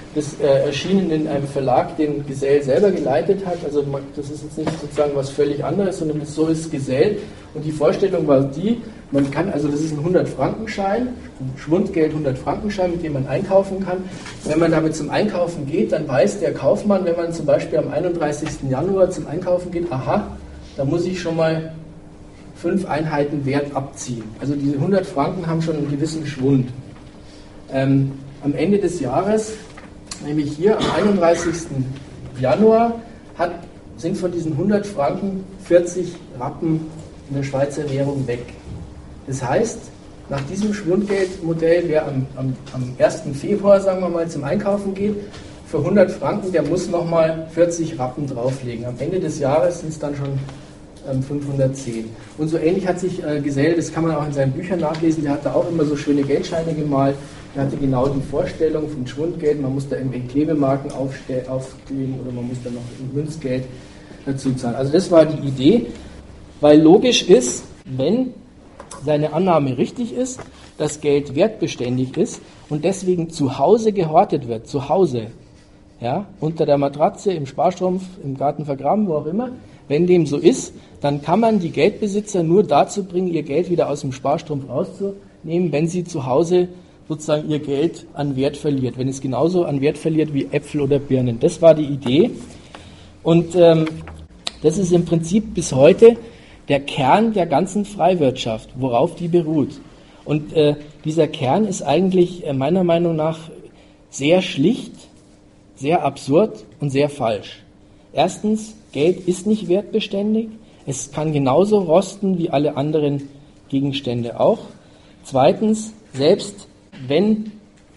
Speaker 2: das erschienen in einem Verlag, den Gesell selber geleitet hat. Also das ist jetzt nicht sozusagen was völlig anderes, sondern so ist Gesell. Und die Vorstellung war die, man kann, also das ist ein 100-Frankenschein, ein Schwundgeld 100-Frankenschein, mit dem man einkaufen kann. Wenn man damit zum Einkaufen geht, dann weiß der Kaufmann, wenn man zum Beispiel am 31. Januar zum Einkaufen geht, aha, da muss ich schon mal 5 Einheiten Wert abziehen. Also diese 100 Franken haben schon einen gewissen Schwund. Am Ende des Jahres, nämlich hier am 31. Januar, sind von diesen 100 Franken 40 Rappen in der Schweizer Währung weg. Das heißt, nach diesem Schwundgeldmodell, wer am 1. Februar, sagen wir mal, zum Einkaufen geht, für 100 Franken, der muss nochmal 40 Rappen drauflegen. Am Ende des Jahres sind es dann schon 510. Und so ähnlich hat sich Gesell, das kann man auch in seinen Büchern nachlesen, der hat da auch immer so schöne Geldscheine gemalt. Er hatte genau die Vorstellung von Schwundgeld, man muss da irgendwelche Klebemarken aufkleben oder man muss da noch Münzgeld dazu zahlen. Also das war die Idee, weil logisch ist, wenn seine Annahme richtig ist, dass Geld wertbeständig ist und deswegen zu Hause gehortet wird, zu Hause, ja, unter der Matratze, im Sparstrumpf, im Garten vergraben, wo auch immer. Wenn dem so ist, dann kann man die Geldbesitzer nur dazu bringen, ihr Geld wieder aus dem Sparstrumpf rauszunehmen, wenn sie zu Hause sozusagen ihr Geld an Wert verliert, wenn es genauso an Wert verliert wie Äpfel oder Birnen. Das war die Idee und das ist im Prinzip bis heute der Kern der ganzen Freiwirtschaft, worauf die beruht. Und dieser Kern ist eigentlich meiner Meinung nach sehr schlicht, sehr absurd und sehr falsch. Erstens, Geld ist nicht wertbeständig. Es kann genauso rosten wie alle anderen Gegenstände auch. Zweitens, selbst wenn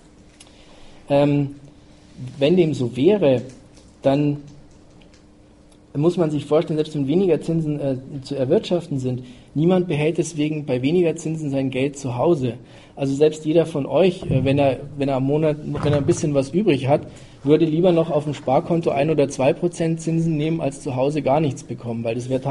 Speaker 2: dem so wäre, dann muss man sich vorstellen, selbst wenn weniger Zinsen zu erwirtschaften sind, niemand behält deswegen bei weniger Zinsen sein Geld zu Hause. Also selbst jeder von euch, wenn er am Monat, wenn er ein bisschen was übrig hat, würde lieber noch auf dem Sparkonto 1 oder 2% Zinsen nehmen, als zu Hause gar nichts bekommen, weil das wäre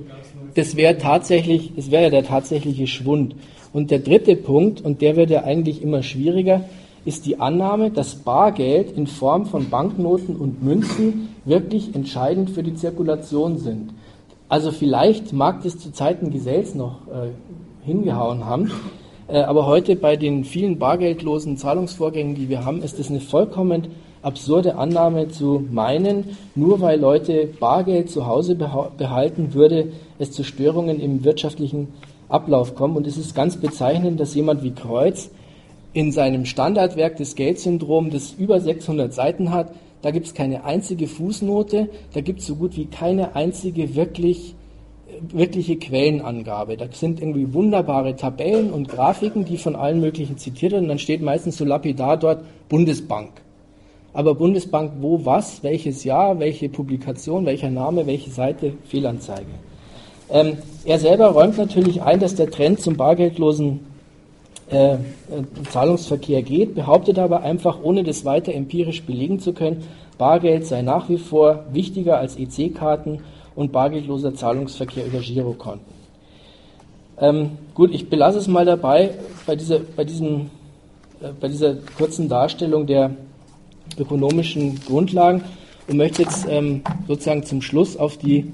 Speaker 2: ja der tatsächliche Schwund. Und der dritte Punkt, und der wird ja eigentlich immer schwieriger, ist die Annahme, dass Bargeld in Form von Banknoten und Münzen wirklich entscheidend für die Zirkulation sind. Also vielleicht mag das zu Zeiten Gesells noch hingehauen haben, aber heute bei den vielen bargeldlosen Zahlungsvorgängen, die wir haben, ist es eine vollkommen absurde Annahme zu meinen, nur weil Leute Bargeld zu Hause behalten, würde es zu Störungen im wirtschaftlichen Ablauf kommen. Und es ist ganz bezeichnend, dass jemand wie Kreuz in seinem Standardwerk des Geldsyndrom, das über 600 Seiten hat, da gibt es keine einzige Fußnote, da gibt es so gut wie keine einzige wirkliche Quellenangabe. Da sind irgendwie wunderbare Tabellen und Grafiken, die von allen möglichen zitiert werden, und dann steht meistens so lapidar dort Bundesbank. Aber Bundesbank wo, was, welches Jahr, welche Publikation, welcher Name, welche Seite, Fehlanzeige. Er selber räumt natürlich ein, dass der Trend zum bargeldlosen Zahlungsverkehr geht, behauptet aber einfach, ohne das weiter empirisch belegen zu können, Bargeld sei nach wie vor wichtiger als EC-Karten und bargeldloser Zahlungsverkehr über Girokonten. Gut, ich belasse es mal dabei bei dieser kurzen Darstellung der ökonomischen Grundlagen und möchte jetzt sozusagen zum Schluss auf die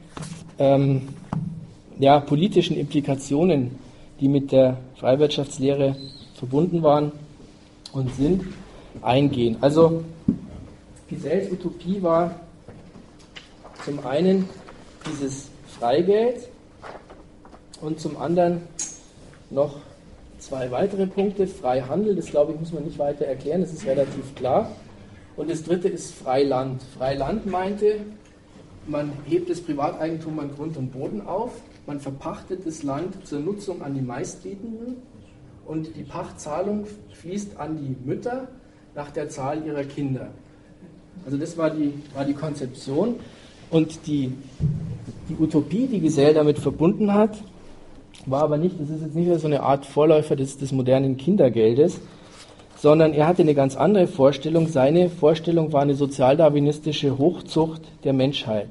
Speaker 2: politischen Implikationen, die mit der Freiwirtschaftslehre verbunden waren und sind, eingehen. Also Gesells Utopie war zum einen dieses Freigeld und zum anderen noch 2 weitere Punkte. Freihandel, das glaube ich, muss man nicht weiter erklären, das ist relativ klar. Und das dritte ist Freiland. Freiland meinte, man hebt das Privateigentum an Grund und Boden auf, man verpachtet das Land zur Nutzung an die Meistbietenden und die Pachtzahlung fließt an die Mütter nach der Zahl ihrer Kinder. Also das war die Konzeption. Und die Utopie, die Gesell damit verbunden hat, war aber nicht, das ist jetzt nicht so eine Art Vorläufer des modernen Kindergeldes, sondern er hatte eine ganz andere Vorstellung. Seine Vorstellung war eine sozialdarwinistische Hochzucht der Menschheit.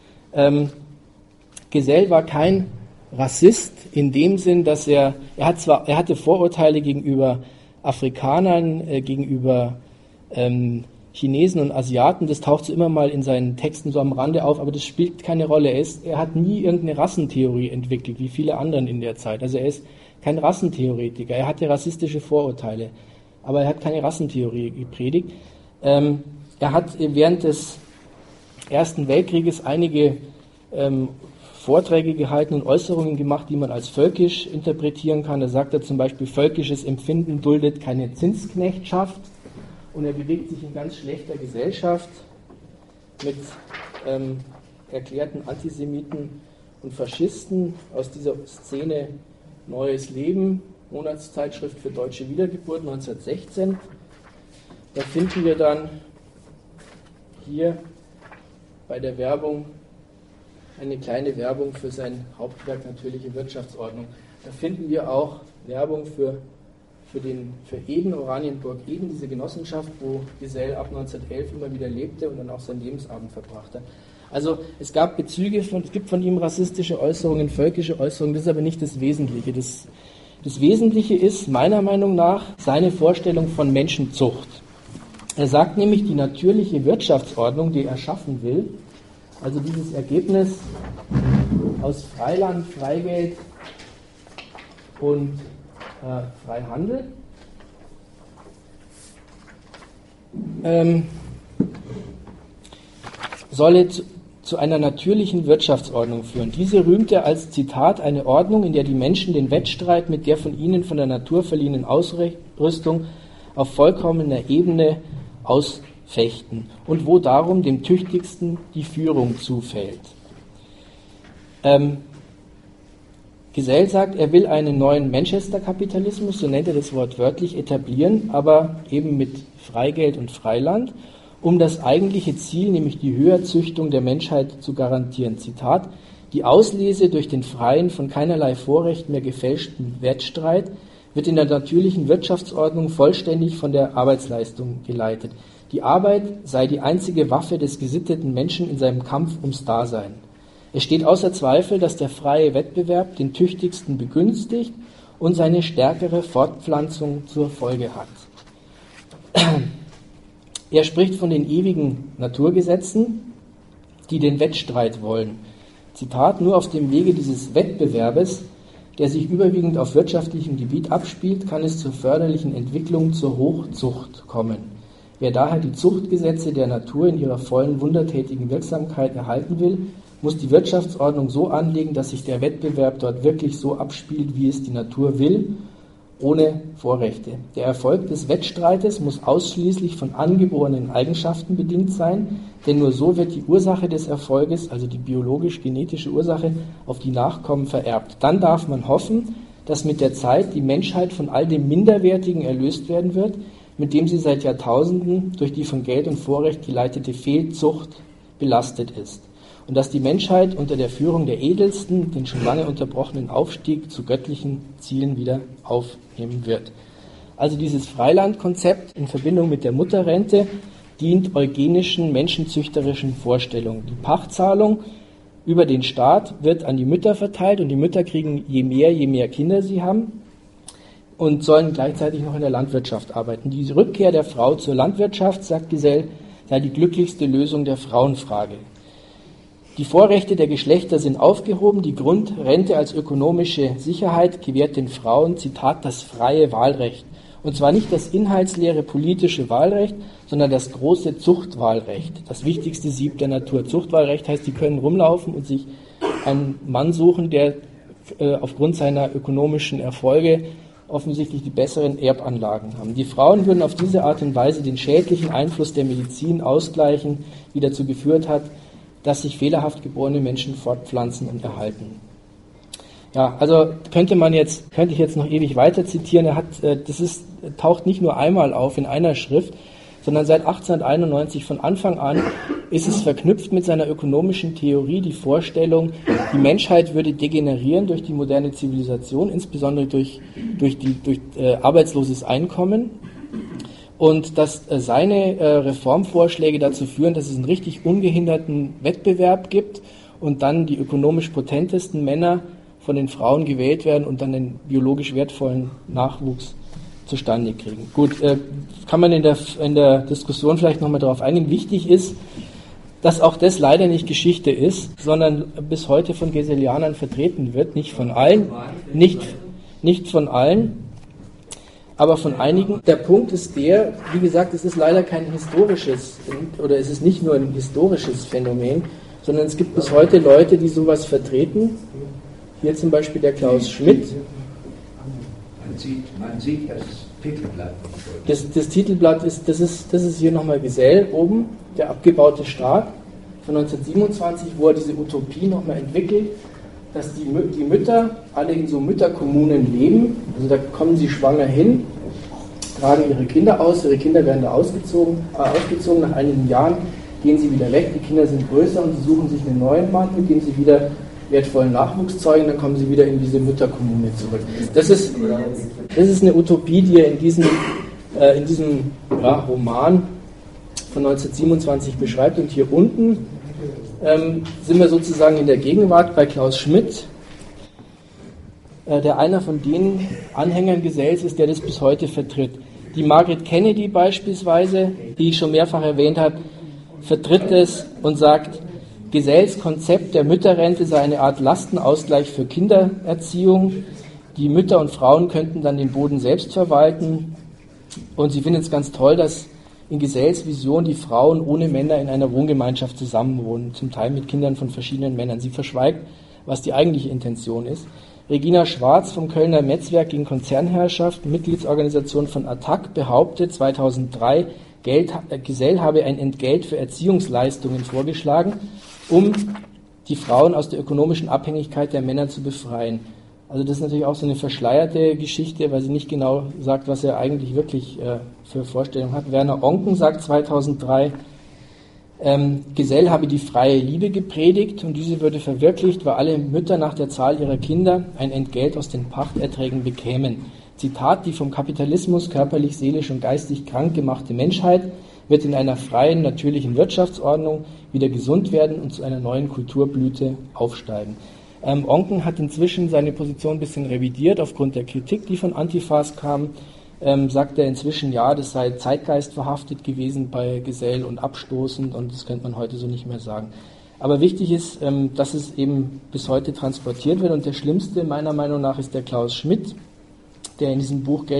Speaker 2: Gesell war kein Rassist in dem Sinn, dass er hatte Vorurteile gegenüber Afrikanern, gegenüber Chinesen und Asiaten, das taucht so immer mal in seinen Texten so am Rande auf, aber das spielt keine Rolle. Er hat nie irgendeine Rassentheorie entwickelt, wie viele anderen in der Zeit. Also er ist kein Rassentheoretiker, er hatte rassistische Vorurteile, aber er hat keine Rassentheorie gepredigt. Er hat während des Ersten Weltkrieges einige Vorträge gehalten und Äußerungen gemacht, die man als völkisch interpretieren kann. Da sagt er zum Beispiel, völkisches Empfinden duldet keine Zinsknechtschaft. Und er bewegt sich in ganz schlechter Gesellschaft mit erklärten Antisemiten und Faschisten aus dieser Szene Neues Leben, Monatszeitschrift für deutsche Wiedergeburt 1916. Da finden wir dann hier bei der Werbung eine kleine Werbung für sein Hauptwerk Natürliche Wirtschaftsordnung. Da finden wir auch Werbung für Eden, Oranienburg Eden, diese Genossenschaft, wo Gesell ab 1911 immer wieder lebte und dann auch seinen Lebensabend verbrachte. Also es gibt von ihm rassistische Äußerungen, völkische Äußerungen, das ist aber nicht das Wesentliche. Das Wesentliche ist meiner Meinung nach seine Vorstellung von Menschenzucht. Er sagt nämlich, die natürliche Wirtschaftsordnung, die er schaffen will, also dieses Ergebnis aus Freiland, Freigeld und Freihandel, solle zu einer natürlichen Wirtschaftsordnung führen. Diese rühmt er als Zitat eine Ordnung, in der die Menschen den Wettstreit mit der von ihnen von der Natur verliehenen Ausrüstung auf vollkommener Ebene ausfechten und wo darum dem Tüchtigsten die Führung zufällt. Gesell sagt, er will einen neuen Manchester-Kapitalismus, so nennt er das Wort wörtlich, etablieren, aber eben mit Freigeld und Freiland, um das eigentliche Ziel, nämlich die Höherzüchtung der Menschheit, zu garantieren. Zitat, die Auslese durch den freien, von keinerlei Vorrecht mehr gefälschten Wettstreit wird in der natürlichen Wirtschaftsordnung vollständig von der Arbeitsleistung geleitet. Die Arbeit sei die einzige Waffe des gesitteten Menschen in seinem Kampf ums Dasein. Es steht außer Zweifel, dass der freie Wettbewerb den Tüchtigsten begünstigt und seine stärkere Fortpflanzung zur Folge hat. Er spricht von den ewigen Naturgesetzen, die den Wettstreit wollen. Zitat, nur auf dem Wege dieses Wettbewerbes, der sich überwiegend auf wirtschaftlichem Gebiet abspielt, kann es zur förderlichen Entwicklung zur Hochzucht kommen. Wer daher die Zuchtgesetze der Natur in ihrer vollen, wundertätigen Wirksamkeit erhalten will, muss die Wirtschaftsordnung so anlegen, dass sich der Wettbewerb dort wirklich so abspielt, wie es die Natur will, ohne Vorrechte. Der Erfolg des Wettstreites muss ausschließlich von angeborenen Eigenschaften bedingt sein, denn nur so wird die Ursache des Erfolges, also die biologisch-genetische Ursache, auf die Nachkommen vererbt. Dann darf man hoffen, dass mit der Zeit die Menschheit von all dem Minderwertigen erlöst werden wird, mit dem sie seit Jahrtausenden durch die von Geld und Vorrecht geleitete Fehlzucht belastet ist. Und dass die Menschheit unter der Führung der Edelsten den schon lange unterbrochenen Aufstieg zu göttlichen Zielen wieder aufnehmen wird. Also dieses Freilandkonzept in Verbindung mit der Mutterrente dient eugenischen, menschenzüchterischen Vorstellungen. Die Pachtzahlung über den Staat wird an die Mütter verteilt und die Mütter kriegen je mehr Kinder sie haben und sollen gleichzeitig noch in der Landwirtschaft arbeiten. Die Rückkehr der Frau zur Landwirtschaft, sagt Gesell, sei die glücklichste Lösung der Frauenfrage. Die Vorrechte der Geschlechter sind aufgehoben, die Grundrente als ökonomische Sicherheit gewährt den Frauen, Zitat, das freie Wahlrecht. Und zwar nicht das inhaltsleere politische Wahlrecht, sondern das große Zuchtwahlrecht, das wichtigste Sieb der Natur. Zuchtwahlrecht heißt, die können rumlaufen und sich einen Mann suchen, der aufgrund seiner ökonomischen Erfolge offensichtlich die besseren Erbanlagen haben. Die Frauen würden auf diese Art und Weise den schädlichen Einfluss der Medizin ausgleichen, wie dazu geführt hat, dass sich fehlerhaft geborene Menschen fortpflanzen und erhalten. Ja, also könnte ich jetzt noch ewig weiter zitieren. Taucht nicht nur einmal auf in einer Schrift, sondern seit 1891 von Anfang an ist es verknüpft mit seiner ökonomischen Theorie, die Vorstellung, die Menschheit würde degenerieren durch die moderne Zivilisation, insbesondere durch arbeitsloses Einkommen. Und dass seine Reformvorschläge dazu führen, dass es einen richtig ungehinderten Wettbewerb gibt und dann die ökonomisch potentesten Männer von den Frauen gewählt werden und dann den biologisch wertvollen Nachwuchs zustande kriegen. Gut, kann man in der Diskussion vielleicht nochmal darauf eingehen. Wichtig ist, dass auch das leider nicht Geschichte ist, sondern bis heute von Geselianern vertreten wird, nicht von allen, nicht von allen, aber von einigen. Der Punkt ist der, wie gesagt, es ist leider kein historisches, oder es ist nicht nur ein historisches Phänomen, sondern es gibt bis heute Leute, die sowas vertreten. Hier zum Beispiel der Klaus Schmidt.
Speaker 3: Man sieht das Titelblatt.
Speaker 2: Das Titelblatt das ist hier nochmal Gesell oben, der abgebaute Staat von 1927, wo er diese Utopie nochmal entwickelt, dass die Mütter alle in so Mütterkommunen leben. Also da kommen sie schwanger hin, tragen ihre Kinder aus, ihre Kinder werden da ausgezogen, nach einigen Jahren gehen sie wieder weg, die Kinder sind größer und sie suchen sich einen neuen Mann, mit dem sie wieder wertvollen Nachwuchs zeugen, dann kommen sie wieder in diese Mütterkommune zurück. Das ist eine Utopie, die er in diesem Roman von 1927 beschreibt. Und hier unten sind wir sozusagen in der Gegenwart bei Klaus Schmidt, der einer von den Anhängern Gesells ist, der das bis heute vertritt. Die Margaret Kennedy beispielsweise, die ich schon mehrfach erwähnt habe, vertritt es und sagt, Gesells Konzept der Mütterrente sei eine Art Lastenausgleich für Kindererziehung. Die Mütter und Frauen könnten dann den Boden selbst verwalten. Und sie findet es ganz toll, dass in Gesells Vision die Frauen ohne Männer in einer Wohngemeinschaft zusammenwohnen, zum Teil mit Kindern von verschiedenen Männern. Sie verschweigt, was die eigentliche Intention ist. Regina Schwarz vom Kölner Netzwerk gegen Konzernherrschaft, Mitgliedsorganisation von ATTAC, behauptet 2003, Gesell habe ein Entgelt für Erziehungsleistungen vorgeschlagen, um die Frauen aus der ökonomischen Abhängigkeit der Männer zu befreien. Also das ist natürlich auch so eine verschleierte Geschichte, weil sie nicht genau sagt, was er eigentlich wirklich für Vorstellungen hat. Werner Oncken sagt 2003, Gesell habe die freie Liebe gepredigt und diese würde verwirklicht, weil alle Mütter nach der Zahl ihrer Kinder ein Entgelt aus den Pachterträgen bekämen. Zitat, die vom Kapitalismus körperlich, seelisch und geistig krank gemachte Menschheit wird in einer freien, natürlichen Wirtschaftsordnung wieder gesund werden und zu einer neuen Kulturblüte aufsteigen. Oncken hat inzwischen seine Position ein bisschen revidiert aufgrund der Kritik, die von Antifas kam. Sagt er inzwischen, ja, das sei zeitgeistverhaftet gewesen bei Gesell und abstoßend und das könnte man heute so nicht mehr sagen. Aber wichtig ist, dass es eben bis heute transportiert wird und der Schlimmste meiner Meinung nach ist der Klaus Schmidt, der in diesem Buch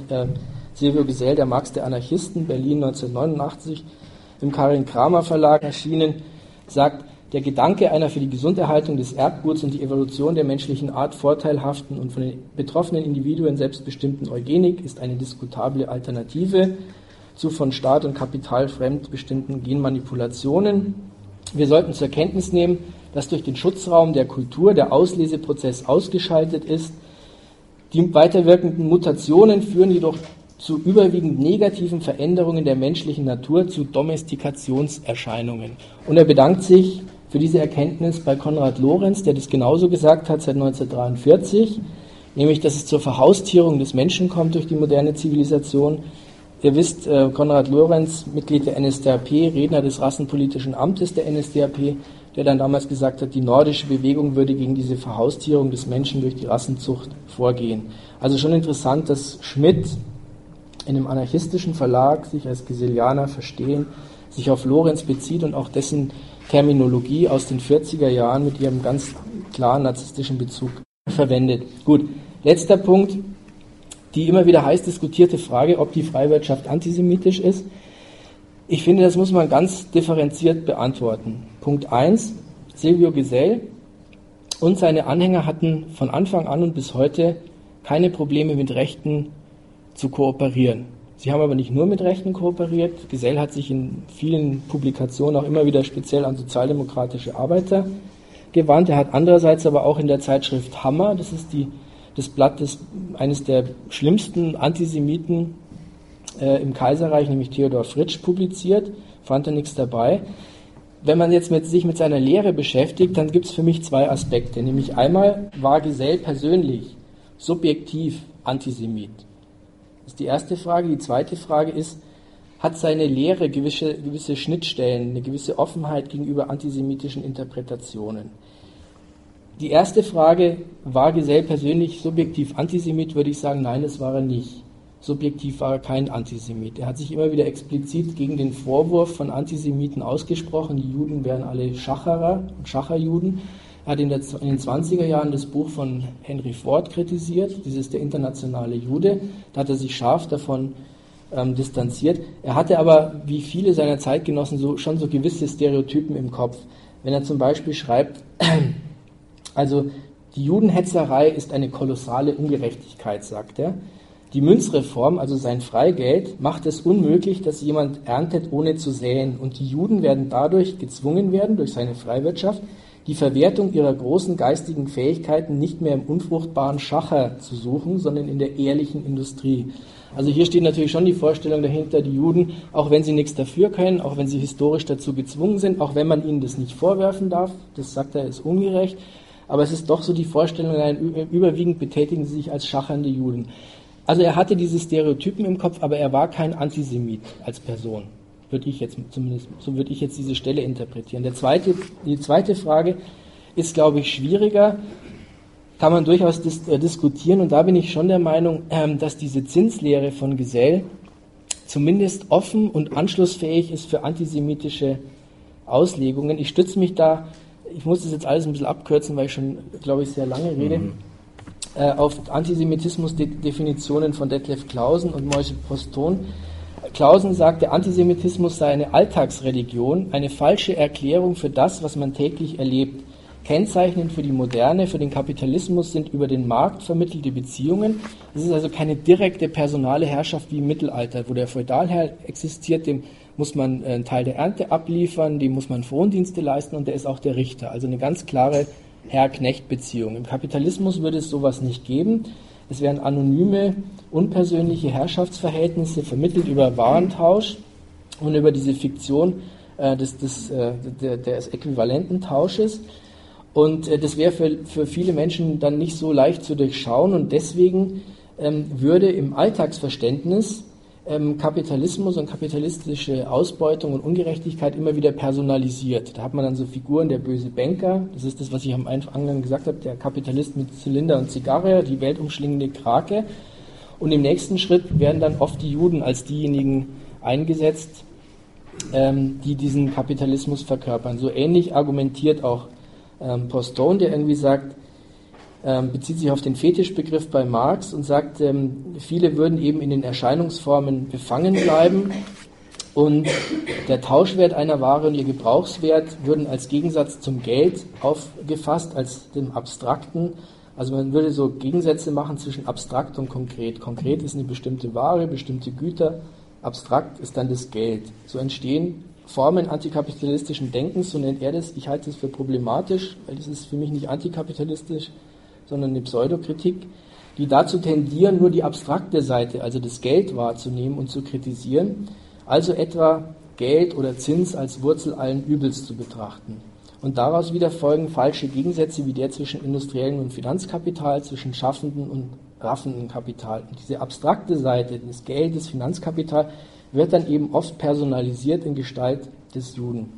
Speaker 2: Silvio Gesell, der Marx der Anarchisten, Berlin 1989, im Karin Kramer Verlag erschienen, sagt, der Gedanke einer für die Gesunderhaltung des Erbguts und die Evolution der menschlichen Art vorteilhaften und von den betroffenen Individuen selbstbestimmten Eugenik ist eine diskutable Alternative zu von Staat und Kapital fremdbestimmten Genmanipulationen. Wir sollten zur Kenntnis nehmen, dass durch den Schutzraum der Kultur der Ausleseprozess ausgeschaltet ist. Die weiterwirkenden Mutationen führen jedoch zu überwiegend negativen Veränderungen der menschlichen Natur, zu Domestikationserscheinungen. Und er bedankt sich für diese Erkenntnis bei Konrad Lorenz, der das genauso gesagt hat seit 1943, nämlich, dass es zur Verhaustierung des Menschen kommt durch die moderne Zivilisation. Ihr wisst, Konrad Lorenz, Mitglied der NSDAP, Redner des Rassenpolitischen Amtes der NSDAP, der dann damals gesagt hat, die nordische Bewegung würde gegen diese Verhaustierung des Menschen durch die Rassenzucht vorgehen. Also schon interessant, dass Schmidt in einem anarchistischen Verlag sich als Gesellianer verstehen, sich auf Lorenz bezieht und auch dessen Terminologie aus den 40er Jahren mit ihrem ganz klaren narzisstischen Bezug verwendet. Gut, letzter Punkt, die immer wieder heiß diskutierte Frage, ob die Freiwirtschaft antisemitisch ist. Ich finde, das muss man ganz differenziert beantworten. Punkt 1, Silvio Gesell und seine Anhänger hatten von Anfang an und bis heute keine Probleme mit Rechten zu kooperieren. Sie haben aber nicht nur mit Rechten kooperiert. Gesell hat sich in vielen Publikationen auch immer wieder speziell an sozialdemokratische Arbeiter gewandt. Er hat andererseits aber auch in der Zeitschrift Hammer, das ist das Blatt eines der schlimmsten Antisemiten im Kaiserreich, nämlich Theodor Fritsch, publiziert, fand er nichts dabei. Wenn man jetzt sich mit seiner Lehre beschäftigt, dann gibt es für mich zwei Aspekte. Nämlich einmal, war Gesell persönlich subjektiv Antisemit? Das ist die erste Frage. Die zweite Frage ist, hat seine Lehre gewisse Schnittstellen, eine gewisse Offenheit gegenüber antisemitischen Interpretationen? Die erste Frage, war Gesell persönlich subjektiv Antisemit, würde ich sagen, nein, das war er nicht. subjektiv war er kein Antisemit. Er hat sich immer wieder explizit gegen den Vorwurf von Antisemiten ausgesprochen, die Juden wären alle Schacherer und Schacherjuden. Er hat in den 20er Jahren das Buch von Henry Ford kritisiert, dieses Der internationale Jude. Da hat er sich scharf davon distanziert. Er hatte aber, wie viele seiner Zeitgenossen, schon so gewisse Stereotypen im Kopf. Wenn er zum Beispiel schreibt, also die Judenhetzerei ist eine kolossale Ungerechtigkeit, sagt er. Die Münzreform, also sein Freigeld, macht es unmöglich, dass jemand erntet, ohne zu säen. Und die Juden werden dadurch gezwungen werden, durch seine Freiwirtschaft, die Verwertung ihrer großen geistigen Fähigkeiten nicht mehr im unfruchtbaren Schacher zu suchen, sondern in der ehrlichen Industrie. Also hier steht natürlich schon die Vorstellung dahinter, die Juden, auch wenn sie nichts dafür können, auch wenn sie historisch dazu gezwungen sind, auch wenn man ihnen das nicht vorwerfen darf, das sagt er, ist ungerecht, aber es ist doch so die Vorstellung, überwiegend betätigen sie sich als schachernde Juden. Also er hatte diese Stereotypen im Kopf, aber er war kein Antisemit als Person. Würde ich jetzt zumindest, so würde ich jetzt diese Stelle interpretieren. Die zweite Frage ist, glaube ich, schwieriger, kann man durchaus diskutieren, und da bin ich schon der Meinung, dass diese Zinslehre von Gesell zumindest offen und anschlussfähig ist für antisemitische Auslegungen. Ich stütze mich da, ich muss das jetzt alles ein bisschen abkürzen, weil ich schon, glaube ich, sehr lange rede, auf Antisemitismus-Definitionen von Detlef Clausen und Moishe Poston. Clausen sagt, der Antisemitismus sei eine Alltagsreligion, eine falsche Erklärung für das, was man täglich erlebt. Kennzeichnend für die Moderne, für den Kapitalismus sind über den Markt vermittelte Beziehungen. Es ist also keine direkte personale Herrschaft wie im Mittelalter, wo der Feudalherr existiert, dem muss man einen Teil der Ernte abliefern, dem muss man Frondienste leisten, und der ist auch der Richter. Also eine ganz klare Herr-Knecht-Beziehung. Im Kapitalismus würde es sowas nicht geben. Es wären anonyme, unpersönliche Herrschaftsverhältnisse vermittelt über Warentausch und über diese Fiktion des äquivalenten Tausches. Und das wäre für viele Menschen dann nicht so leicht zu durchschauen, und deswegen würde im Alltagsverständnis Kapitalismus und kapitalistische Ausbeutung und Ungerechtigkeit immer wieder personalisiert. Da hat man dann so Figuren, der böse Banker, das ist das, was ich am Anfang gesagt habe, der Kapitalist mit Zylinder und Zigarre, die weltumschlingende Krake. Und im nächsten Schritt werden dann oft die Juden als diejenigen eingesetzt, die diesen Kapitalismus verkörpern. So ähnlich argumentiert auch Poston, der irgendwie sagt, bezieht sich auf den Fetischbegriff bei Marx und sagt, viele würden eben in den Erscheinungsformen befangen bleiben, und der Tauschwert einer Ware und ihr Gebrauchswert würden als Gegensatz zum Geld aufgefasst, als dem Abstrakten. Also man würde so Gegensätze machen zwischen abstrakt und konkret. Konkret ist eine bestimmte Ware, bestimmte Güter, abstrakt ist dann das Geld. So entstehen Formen antikapitalistischen Denkens, so nennt er das. Ich halte es für problematisch, weil das ist für mich nicht antikapitalistisch, sondern eine Pseudokritik, die dazu tendieren, nur die abstrakte Seite, also das Geld wahrzunehmen und zu kritisieren, also etwa Geld oder Zins als Wurzel allen Übels zu betrachten. Und daraus wieder folgen falsche Gegensätze wie der zwischen industriellem und Finanzkapital, zwischen schaffendem und raffendem Kapital. Und diese abstrakte Seite, das Geld, das Finanzkapital, wird dann eben oft personalisiert in Gestalt des Juden.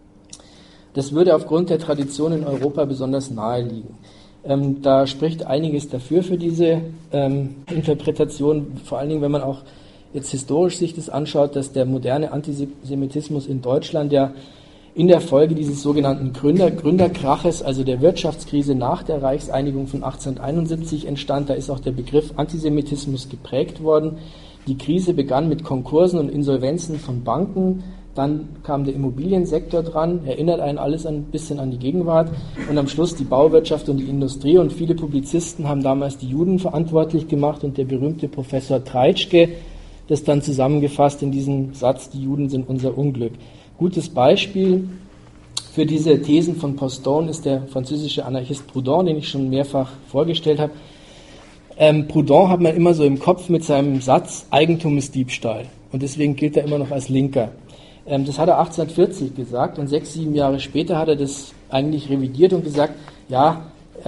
Speaker 2: Das würde aufgrund der Tradition in Europa besonders nahe liegen. Da spricht einiges dafür für diese Interpretation, vor allen Dingen, wenn man auch jetzt historisch sich das anschaut, dass der moderne Antisemitismus in Deutschland ja in der Folge dieses sogenannten Gründerkraches, also der Wirtschaftskrise nach der Reichseinigung von 1871 entstand. Da ist auch der Begriff Antisemitismus geprägt worden. Die Krise begann mit Konkursen und Insolvenzen von Banken. Dann kam der Immobiliensektor dran, erinnert einen alles ein bisschen an die Gegenwart, und am Schluss die Bauwirtschaft und die Industrie, und viele Publizisten haben damals die Juden verantwortlich gemacht, und der berühmte Professor Treitschke das dann zusammengefasst in diesem Satz, die Juden sind unser Unglück. Gutes Beispiel für diese Thesen von Poston ist der französische Anarchist Proudhon, den ich schon mehrfach vorgestellt habe. Proudhon hat man immer so im Kopf mit seinem Satz, Eigentum ist Diebstahl, und deswegen gilt er immer noch als Linker. Das hat er 1840 gesagt, und 6-7 Jahre später hat er das eigentlich revidiert und gesagt, ja,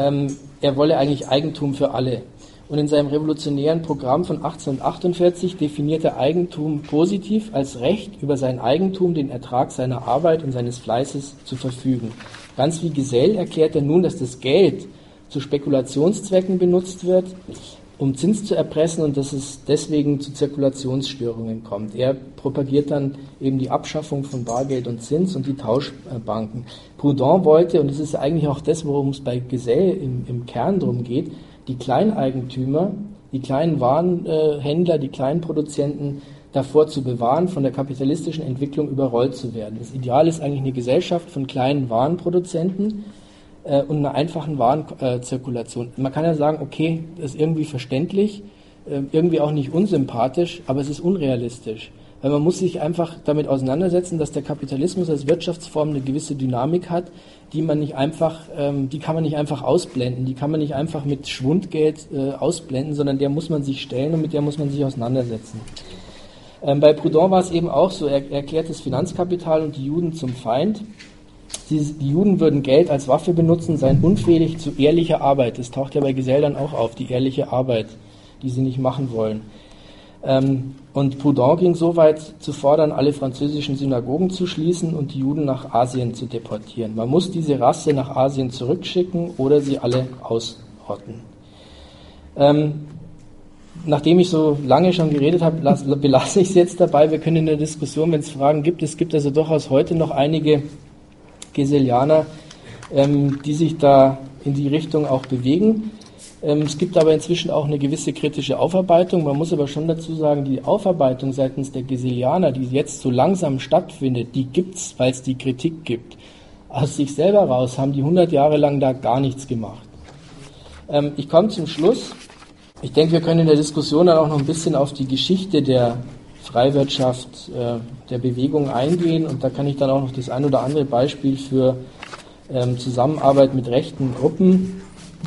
Speaker 2: er wolle eigentlich Eigentum für alle. Und in seinem revolutionären Programm von 1848 definiert er Eigentum positiv als Recht, über sein Eigentum, den Ertrag seiner Arbeit und seines Fleißes zu verfügen. Ganz wie Gesell erklärt er nun, dass das Geld zu Spekulationszwecken benutzt wird, um Zins zu erpressen und dass es deswegen zu Zirkulationsstörungen kommt. Er propagiert dann eben die Abschaffung von Bargeld und Zins und die Tauschbanken. Proudhon wollte, und das ist eigentlich auch das, worum es bei Gesell im Kern drum geht, die Kleineigentümer, die kleinen Warenhändler, die kleinen Produzenten davor zu bewahren, von der kapitalistischen Entwicklung überrollt zu werden. Das Ideal ist eigentlich eine Gesellschaft von kleinen Warenproduzenten und einer einfachen Warenzirkulation. Man kann ja sagen, okay, das ist irgendwie verständlich, irgendwie auch nicht unsympathisch, aber es ist unrealistisch. Weil man muss sich einfach damit auseinandersetzen, dass der Kapitalismus als Wirtschaftsform eine gewisse Dynamik hat, die kann man nicht einfach ausblenden, die kann man nicht einfach mit Schwundgeld ausblenden, sondern der muss man sich stellen und mit der muss man sich auseinandersetzen. Bei Proudhon war es eben auch so, er erklärt das Finanzkapital und die Juden zum Feind. Die Juden würden Geld als Waffe benutzen, seien unfähig zu ehrlicher Arbeit. Das taucht ja bei Gesell dann auch auf, die ehrliche Arbeit, die sie nicht machen wollen. Und Proudhon ging so weit zu fordern, alle französischen Synagogen zu schließen und die Juden nach Asien zu deportieren. Man muss diese Rasse nach Asien zurückschicken oder sie alle ausrotten. Nachdem ich so lange schon geredet habe, belasse ich es jetzt dabei. Wir können in der Diskussion, wenn es Fragen gibt, es gibt also durchaus heute noch einige Gesellianer, die sich da in die Richtung auch bewegen. Es gibt aber inzwischen auch eine gewisse kritische Aufarbeitung. Man muss aber schon dazu sagen, die Aufarbeitung seitens der Gesellianer, die jetzt so langsam stattfindet, die gibt's, weil es die Kritik gibt. Aus sich selber raus haben die 100 Jahre lang da gar nichts gemacht. Ich komme zum Schluss. Ich denke, wir können in der Diskussion dann auch noch ein bisschen auf die Geschichte der Freiwirtschaft, der Bewegung eingehen und da kann ich dann auch noch das ein oder andere Beispiel für Zusammenarbeit mit rechten Gruppen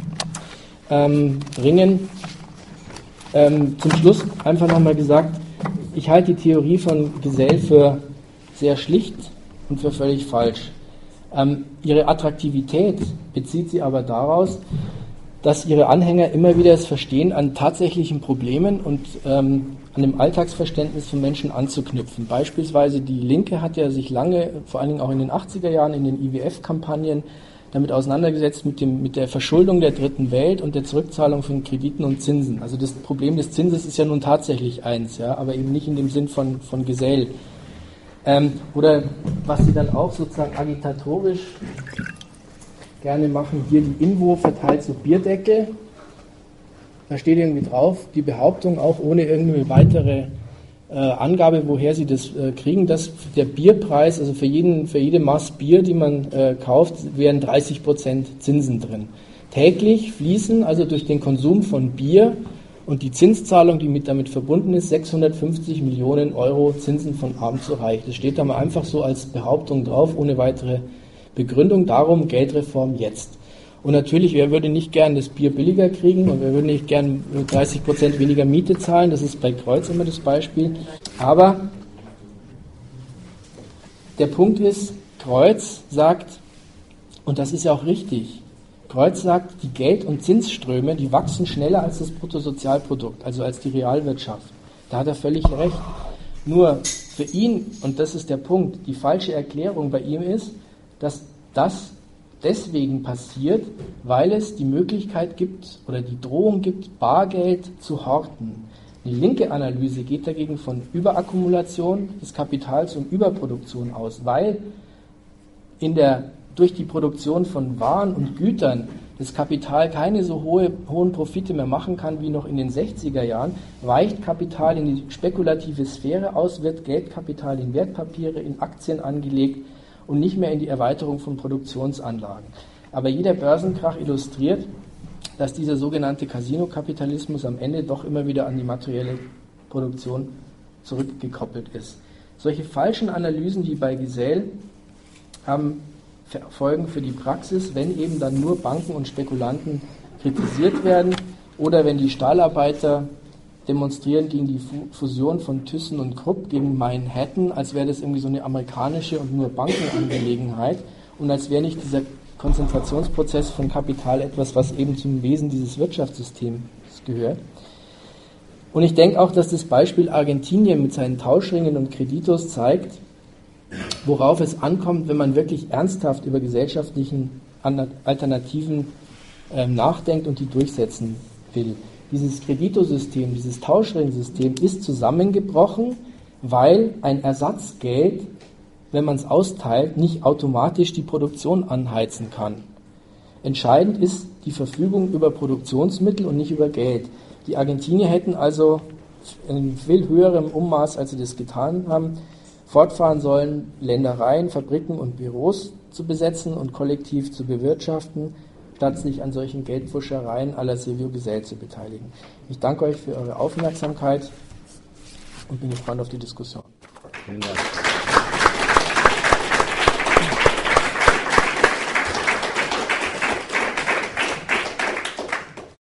Speaker 2: bringen. Zum Schluss einfach nochmal gesagt, ich halte die Theorie von Gesell für sehr schlicht und für völlig falsch. Ihre Attraktivität bezieht sie aber daraus, dass ihre Anhänger immer wieder das Verstehen an tatsächlichen Problemen und an dem Alltagsverständnis von Menschen anzuknüpfen. Beispielsweise die Linke hat ja sich lange, vor allen Dingen auch in den 80er Jahren, in den IWF-Kampagnen damit auseinandergesetzt mit der Verschuldung der dritten Welt und der Zurückzahlung von Krediten und Zinsen. Also das Problem des Zinses ist ja nun tatsächlich eins, ja, aber eben nicht in dem Sinn von Gesell. Oder was sie dann auch sozusagen agitatorisch gerne machen, hier die INWO verteilt so Bierdeckel. Da steht irgendwie drauf, die Behauptung auch ohne irgendeine weitere Angabe, woher sie das kriegen, dass der Bierpreis, also für jede Maß Bier, die man kauft, wären 30% Zinsen drin. Täglich fließen also durch den Konsum von Bier und die Zinszahlung, die damit verbunden ist, 650 Millionen Euro Zinsen von arm zu reich. Das steht da mal einfach so als Behauptung drauf, ohne weitere Begründung. Darum Geldreform jetzt. Und natürlich, wer würde nicht gern das Bier billiger kriegen und wer würde nicht gern 30% weniger Miete zahlen, das ist bei Kreuz immer das Beispiel. Aber der Punkt ist, Kreuz sagt, und das ist ja auch richtig, Kreuz sagt, die Geld- und Zinsströme, die wachsen schneller als das Bruttosozialprodukt, also als die Realwirtschaft. Da hat er völlig recht. Nur für ihn, und das ist der Punkt, die falsche Erklärung bei ihm ist, dass das deswegen passiert, weil es die Möglichkeit gibt oder die Drohung gibt, Bargeld zu horten. Die linke Analyse geht dagegen von Überakkumulation des Kapitals und Überproduktion aus, weil durch die Produktion von Waren und Gütern das Kapital keine so hohen Profite mehr machen kann wie noch in den 60er Jahren, weicht Kapital in die spekulative Sphäre aus, wird Geldkapital in Wertpapiere, in Aktien angelegt und nicht mehr in die Erweiterung von Produktionsanlagen. Aber jeder Börsenkrach illustriert, dass dieser sogenannte Casino-Kapitalismus am Ende doch immer wieder an die materielle Produktion zurückgekoppelt ist. Solche falschen Analysen wie bei Gesell haben Folgen für die Praxis, wenn eben dann nur Banken und Spekulanten kritisiert werden oder wenn die Stahlarbeiter demonstrieren gegen die Fusion von Thyssen und Krupp gegen Manhattan, als wäre das irgendwie so eine amerikanische und nur Bankenangelegenheit und als wäre nicht dieser Konzentrationsprozess von Kapital etwas, was eben zum Wesen dieses Wirtschaftssystems gehört. Und ich denke auch, dass das Beispiel Argentinien mit seinen Tauschringen und Kreditos zeigt, worauf es ankommt, wenn man wirklich ernsthaft über gesellschaftlichen Alternativen nachdenkt und die durchsetzen will. Dieses Kreditosystem, dieses Tauschringsystem ist zusammengebrochen, weil ein Ersatzgeld, wenn man es austeilt, nicht automatisch die Produktion anheizen kann. Entscheidend ist die Verfügung über Produktionsmittel und nicht über Geld. Die Argentinier hätten also in viel höherem Ummaß, als sie das getan haben, fortfahren sollen, Ländereien, Fabriken und Büros zu besetzen und kollektiv zu bewirtschaften, statt sich an solchen Geldpfuschereien à la Silvio Gesell zu beteiligen. Ich danke euch für eure Aufmerksamkeit und bin gespannt auf die Diskussion.
Speaker 1: Vielen Dank.